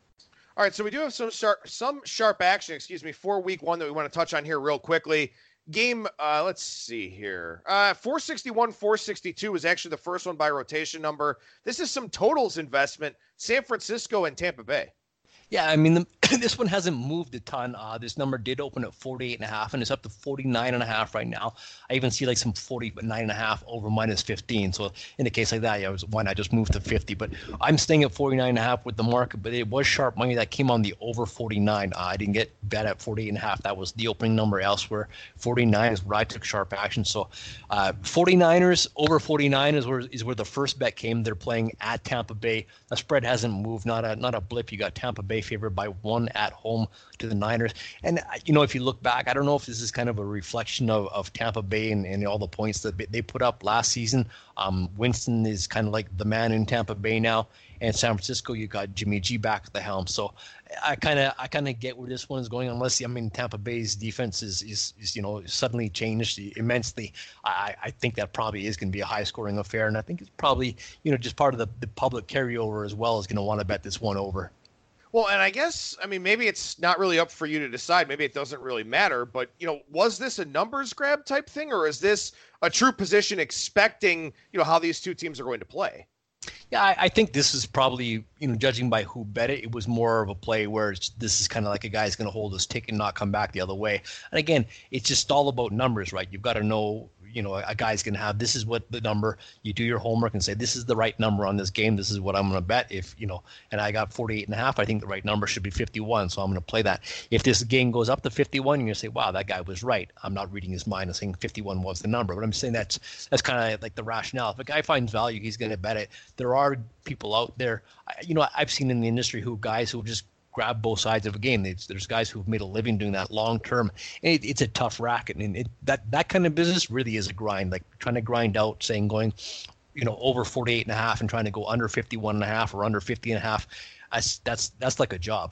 All right, so we do have some sharp, some sharp action, excuse me, for week one that we want to touch on here real quickly. Game, uh, let's see here. Uh, four sixty-one, four sixty-two was actually the first one by rotation number. This is some totals investment, San Francisco and Tampa Bay. Yeah, I mean, the, this one hasn't moved a ton. Uh, this number did open at forty-eight and a half, and it's up to forty-nine and a half right now. I even see like some forty-nine and a half over minus fifteen. So in a case like that, yeah, was, why not just move to fifty? But I'm staying at forty-nine and a half with the market, but it was sharp money that came on the over forty-nine. Uh, I didn't get bet at forty-eight and a half. That was the opening number elsewhere. forty-nine is where I took sharp action. So uh, forty-niners over forty-nine is where is where the first bet came. They're playing at Tampa Bay. The spread hasn't moved, not a not a blip. You got Tampa Bay favored by one at home to the Niners. And, you know, if you look back, I don't know if this is kind of a reflection of, of Tampa Bay and, and all the points that they put up last season. Um, Winston is kind of like the man in Tampa Bay now. And San Francisco, you got Jimmy G back at the helm. So I kind of I kind of get where this one is going, unless, I mean, Tampa Bay's defense is, is, is you know, suddenly changed immensely. I, I think that probably is going to be a high-scoring affair. And I think it's probably, you know, just part of the, the public carryover as well is going to want to bet this one over. Well, and I guess, I mean, maybe it's not really up for you to decide. Maybe it doesn't really matter. But, you know, was this a numbers grab type thing, or is this a true position expecting, you know, how these two teams are going to play? Yeah, I, I think this is probably, you know, judging by who bet it, it was more of a play where it's, this is kind of like a guy's going to hold his ticket and not come back the other way. And again, it's just all about numbers, right? You've got to know, you know, a guy's going to have, this is what the number, you do your homework and say, this is the right number on this game. This is what I'm going to bet. If, you know, and I got forty-eight and a half, I think the right number should be fifty-one. So I'm going to play that. If this game goes up to fifty-one, you're going to say, wow, that guy was right. I'm not reading his mind and saying fifty-one was the number, but I'm saying that's, that's kind of like the rationale. If a guy finds value, he's going to bet it. There are people out there, you know, I've seen in the industry who guys who just grab both sides of a game. There's, there's guys who've made a living doing that long term. It, it's a tough racket, and it, that that kind of business really is a grind. Like trying to grind out, saying going, you know, over forty-eight and a half and trying to go under fifty-one and a half or under fifty and a half. That's that's that's like a job.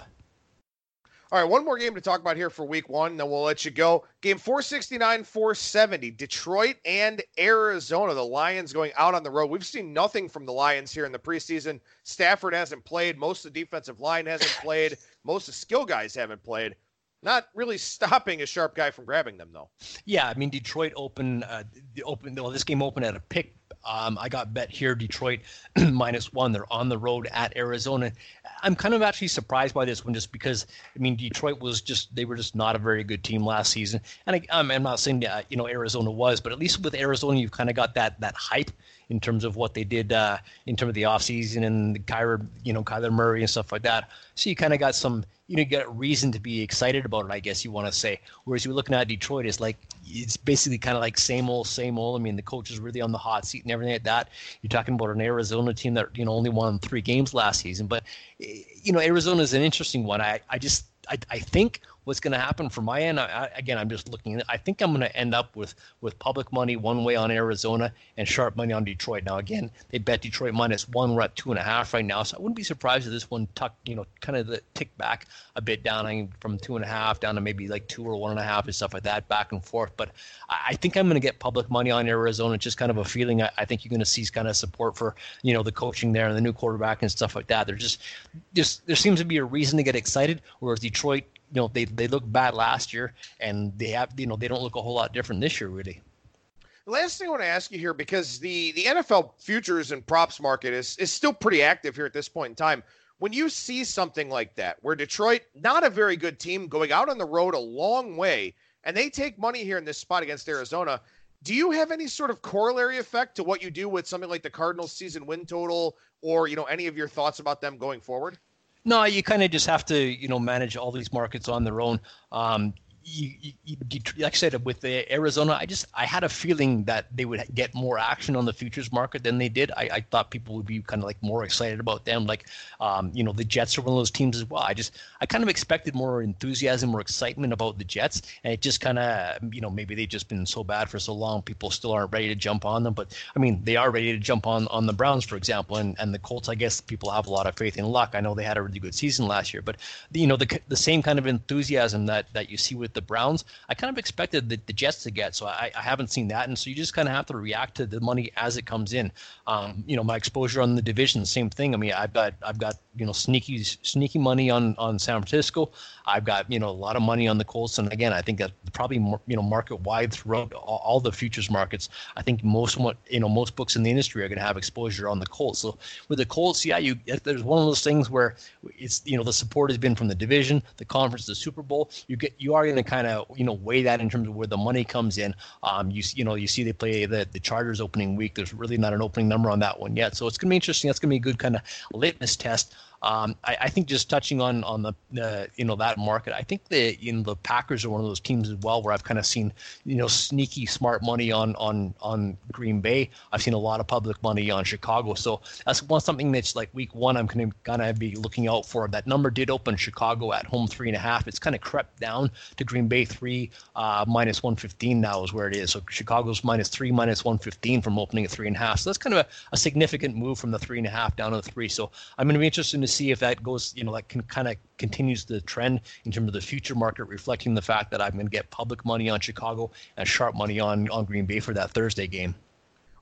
All right, one more game to talk about here for week one, then we'll let you go. Game four sixty-nine, four seventy, Detroit and Arizona. The Lions going out on the road. We've seen nothing from the Lions here in the preseason. Stafford hasn't played. Most of the defensive line hasn't played. Most of the skill guys haven't played. Not really stopping a sharp guy from grabbing them, though. Yeah, I mean, Detroit opened, uh, the open, well, this game opened at a pick. Um, I got bet here, Detroit minus one. They're on the road at Arizona. I'm kind of actually surprised by this one just because, I mean, Detroit was just, they were just not a very good team last season. And I, I'm, I'm not saying that, you know, Arizona was, but at least with Arizona, you've kind of got that that hype in terms of what they did uh, in terms of the offseason and the Kyler, you know, Kyler Murray and stuff like that. So you kind of got some, you know, you got reason to be excited about it, I guess you want to say. Whereas you're looking at Detroit, it's like, it's basically kind of like same old, same old. I mean, the coach is really on the hot seat and everything like that. You're talking about an Arizona team that, you know, only won three games last season. But, you know, Arizona is an interesting one. I, I just, I, I think what's going to happen from my end, I, I, again, I'm just looking, I think I'm going to end up with, with public money one way on Arizona and sharp money on Detroit. Now, again, they bet Detroit minus one. We're at two and a half right now. So I wouldn't be surprised if this one tuck, you know, kind of the tick back a bit down, I mean, from two and a half down to maybe like two or one and a half and stuff like that, back and forth. But I, I think I'm going to get public money on Arizona. It's just kind of a feeling. I, I think you're going to see kind of support for, you know, the coaching there and the new quarterback and stuff like that. They're just, just, there seems to be a reason to get excited, whereas Detroit, you know, they, they looked bad last year, and they have, you know, they don't look a whole lot different this year, really. The last thing I want to ask you here, because the, the N F L futures and props market is, is still pretty active here at this point in time. When you see something like that, where Detroit, not a very good team, going out on the road a long way, and they take money here in this spot against Arizona, do you have any sort of corollary effect to what you do with something like the Cardinals season win total, or, you know, any of your thoughts about them going forward? No, you kind of just have to, you know, manage all these markets on their own. Um, you, you, you, like I said, with the Arizona, I just I had a feeling that they would get more action on the futures market than they did. I, I thought people would be kind of like more excited about them. Like, um, you know, the Jets are one of those teams as well. I just I kind of expected more enthusiasm, more excitement about the Jets, and it just kind of, you know, maybe they've just been so bad for so long, people still aren't ready to jump on them. But I mean, they are ready to jump on on the Browns, for example, and and the Colts. I guess people have a lot of faith in luck. I know they had a really good season last year, but you know, the the same kind of enthusiasm that that you see with the Browns, I kind of expected the, the Jets to get. So I, I haven't seen that. And so you just kind of have to react to the money as it comes in. Um, you know, my exposure on the division, same thing. I mean, I've got, I've got, you know, sneaky, sneaky money on, on San Francisco. I've got, you know, a lot of money on the Colts. And again, I think that probably, more, you know, market wide throughout all, all the futures markets, I think most, you know, most books in the industry are going to have exposure on the Colts. So with the Colts, yeah, you, there's one of those things where it's, you know, the support has been from the division, the conference, the Super Bowl. You get, you are going to kind of, you know, weigh that in terms of where the money comes in. Um, you you know, you see they play the, the Chargers opening week. There's really not an opening number on that one yet. So it's going to be interesting. That's going to be a good kind of litmus test. Um, I, I think just touching on on the uh, you know that market, I think the you know the Packers are one of those teams as well where I've kind of seen you know sneaky smart money on on on Green Bay. I've seen a lot of public money on Chicago, so that's one something that's like week one I'm going to kind of be looking out for. That number did open Chicago at home three and a half. It's kind of crept down to Green Bay three uh, minus one fifteen now is where it is. So Chicago's minus three minus one fifteen from opening at three and a half. So that's kind of a, a significant move from the three and a half down to the three. So I'm going to be interested to see if that goes, you know, that can kind of continues the trend in terms of the future market, reflecting the fact that I'm going to get public money on Chicago and sharp money on, on Green Bay for that Thursday game.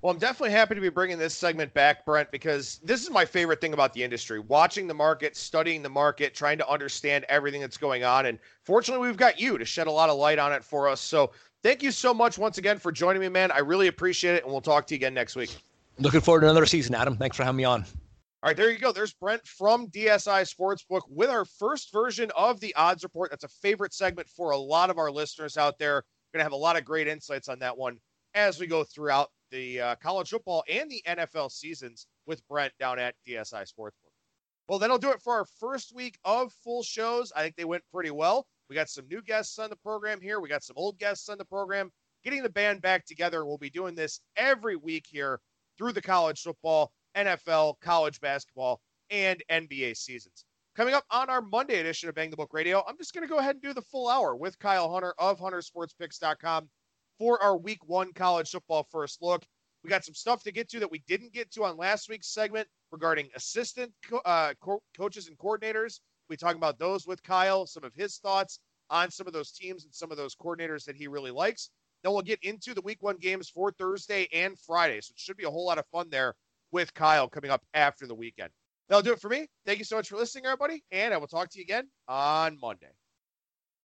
Well, I'm definitely happy to be bringing this segment back, Brent, because this is my favorite thing about the industry, watching the market, studying the market, trying to understand everything that's going on. And fortunately, we've got you to shed a lot of light on it for us. So thank you so much once again for joining me, man. I really appreciate it, and we'll talk to you again next week. Looking forward to another season, Adam. Thanks for having me on. All right, there you go. There's Brent from D S I Sportsbook with our first version of the Odds Report. That's a favorite segment for a lot of our listeners out there. We're going to have a lot of great insights on that one as we go throughout the uh, college football and the N F L seasons with Brent down at D S I Sportsbook. Well, that'll do it for our first week of full shows. I think they went pretty well. We got some new guests on the program here. We got some old guests on the program. Getting the band back together. We'll be doing this every week here through the college football, N F L, college basketball, and N B A seasons. Coming up on our Monday edition of Bang the Book Radio, I'm just going to go ahead and do the full hour with Kyle Hunter of Hunter Sports Picks dot com for our week one college football first look. We got some stuff to get to that we didn't get to on last week's segment regarding assistant co- uh, co- coaches and coordinators. We talk about those with Kyle, some of his thoughts on some of those teams and some of those coordinators that he really likes. Then we'll get into the week one games for Thursday and Friday. So it should be a whole lot of fun there with Kyle coming up after the weekend. That'll do it for me. Thank you so much for listening, everybody. And I will talk to you again on Monday.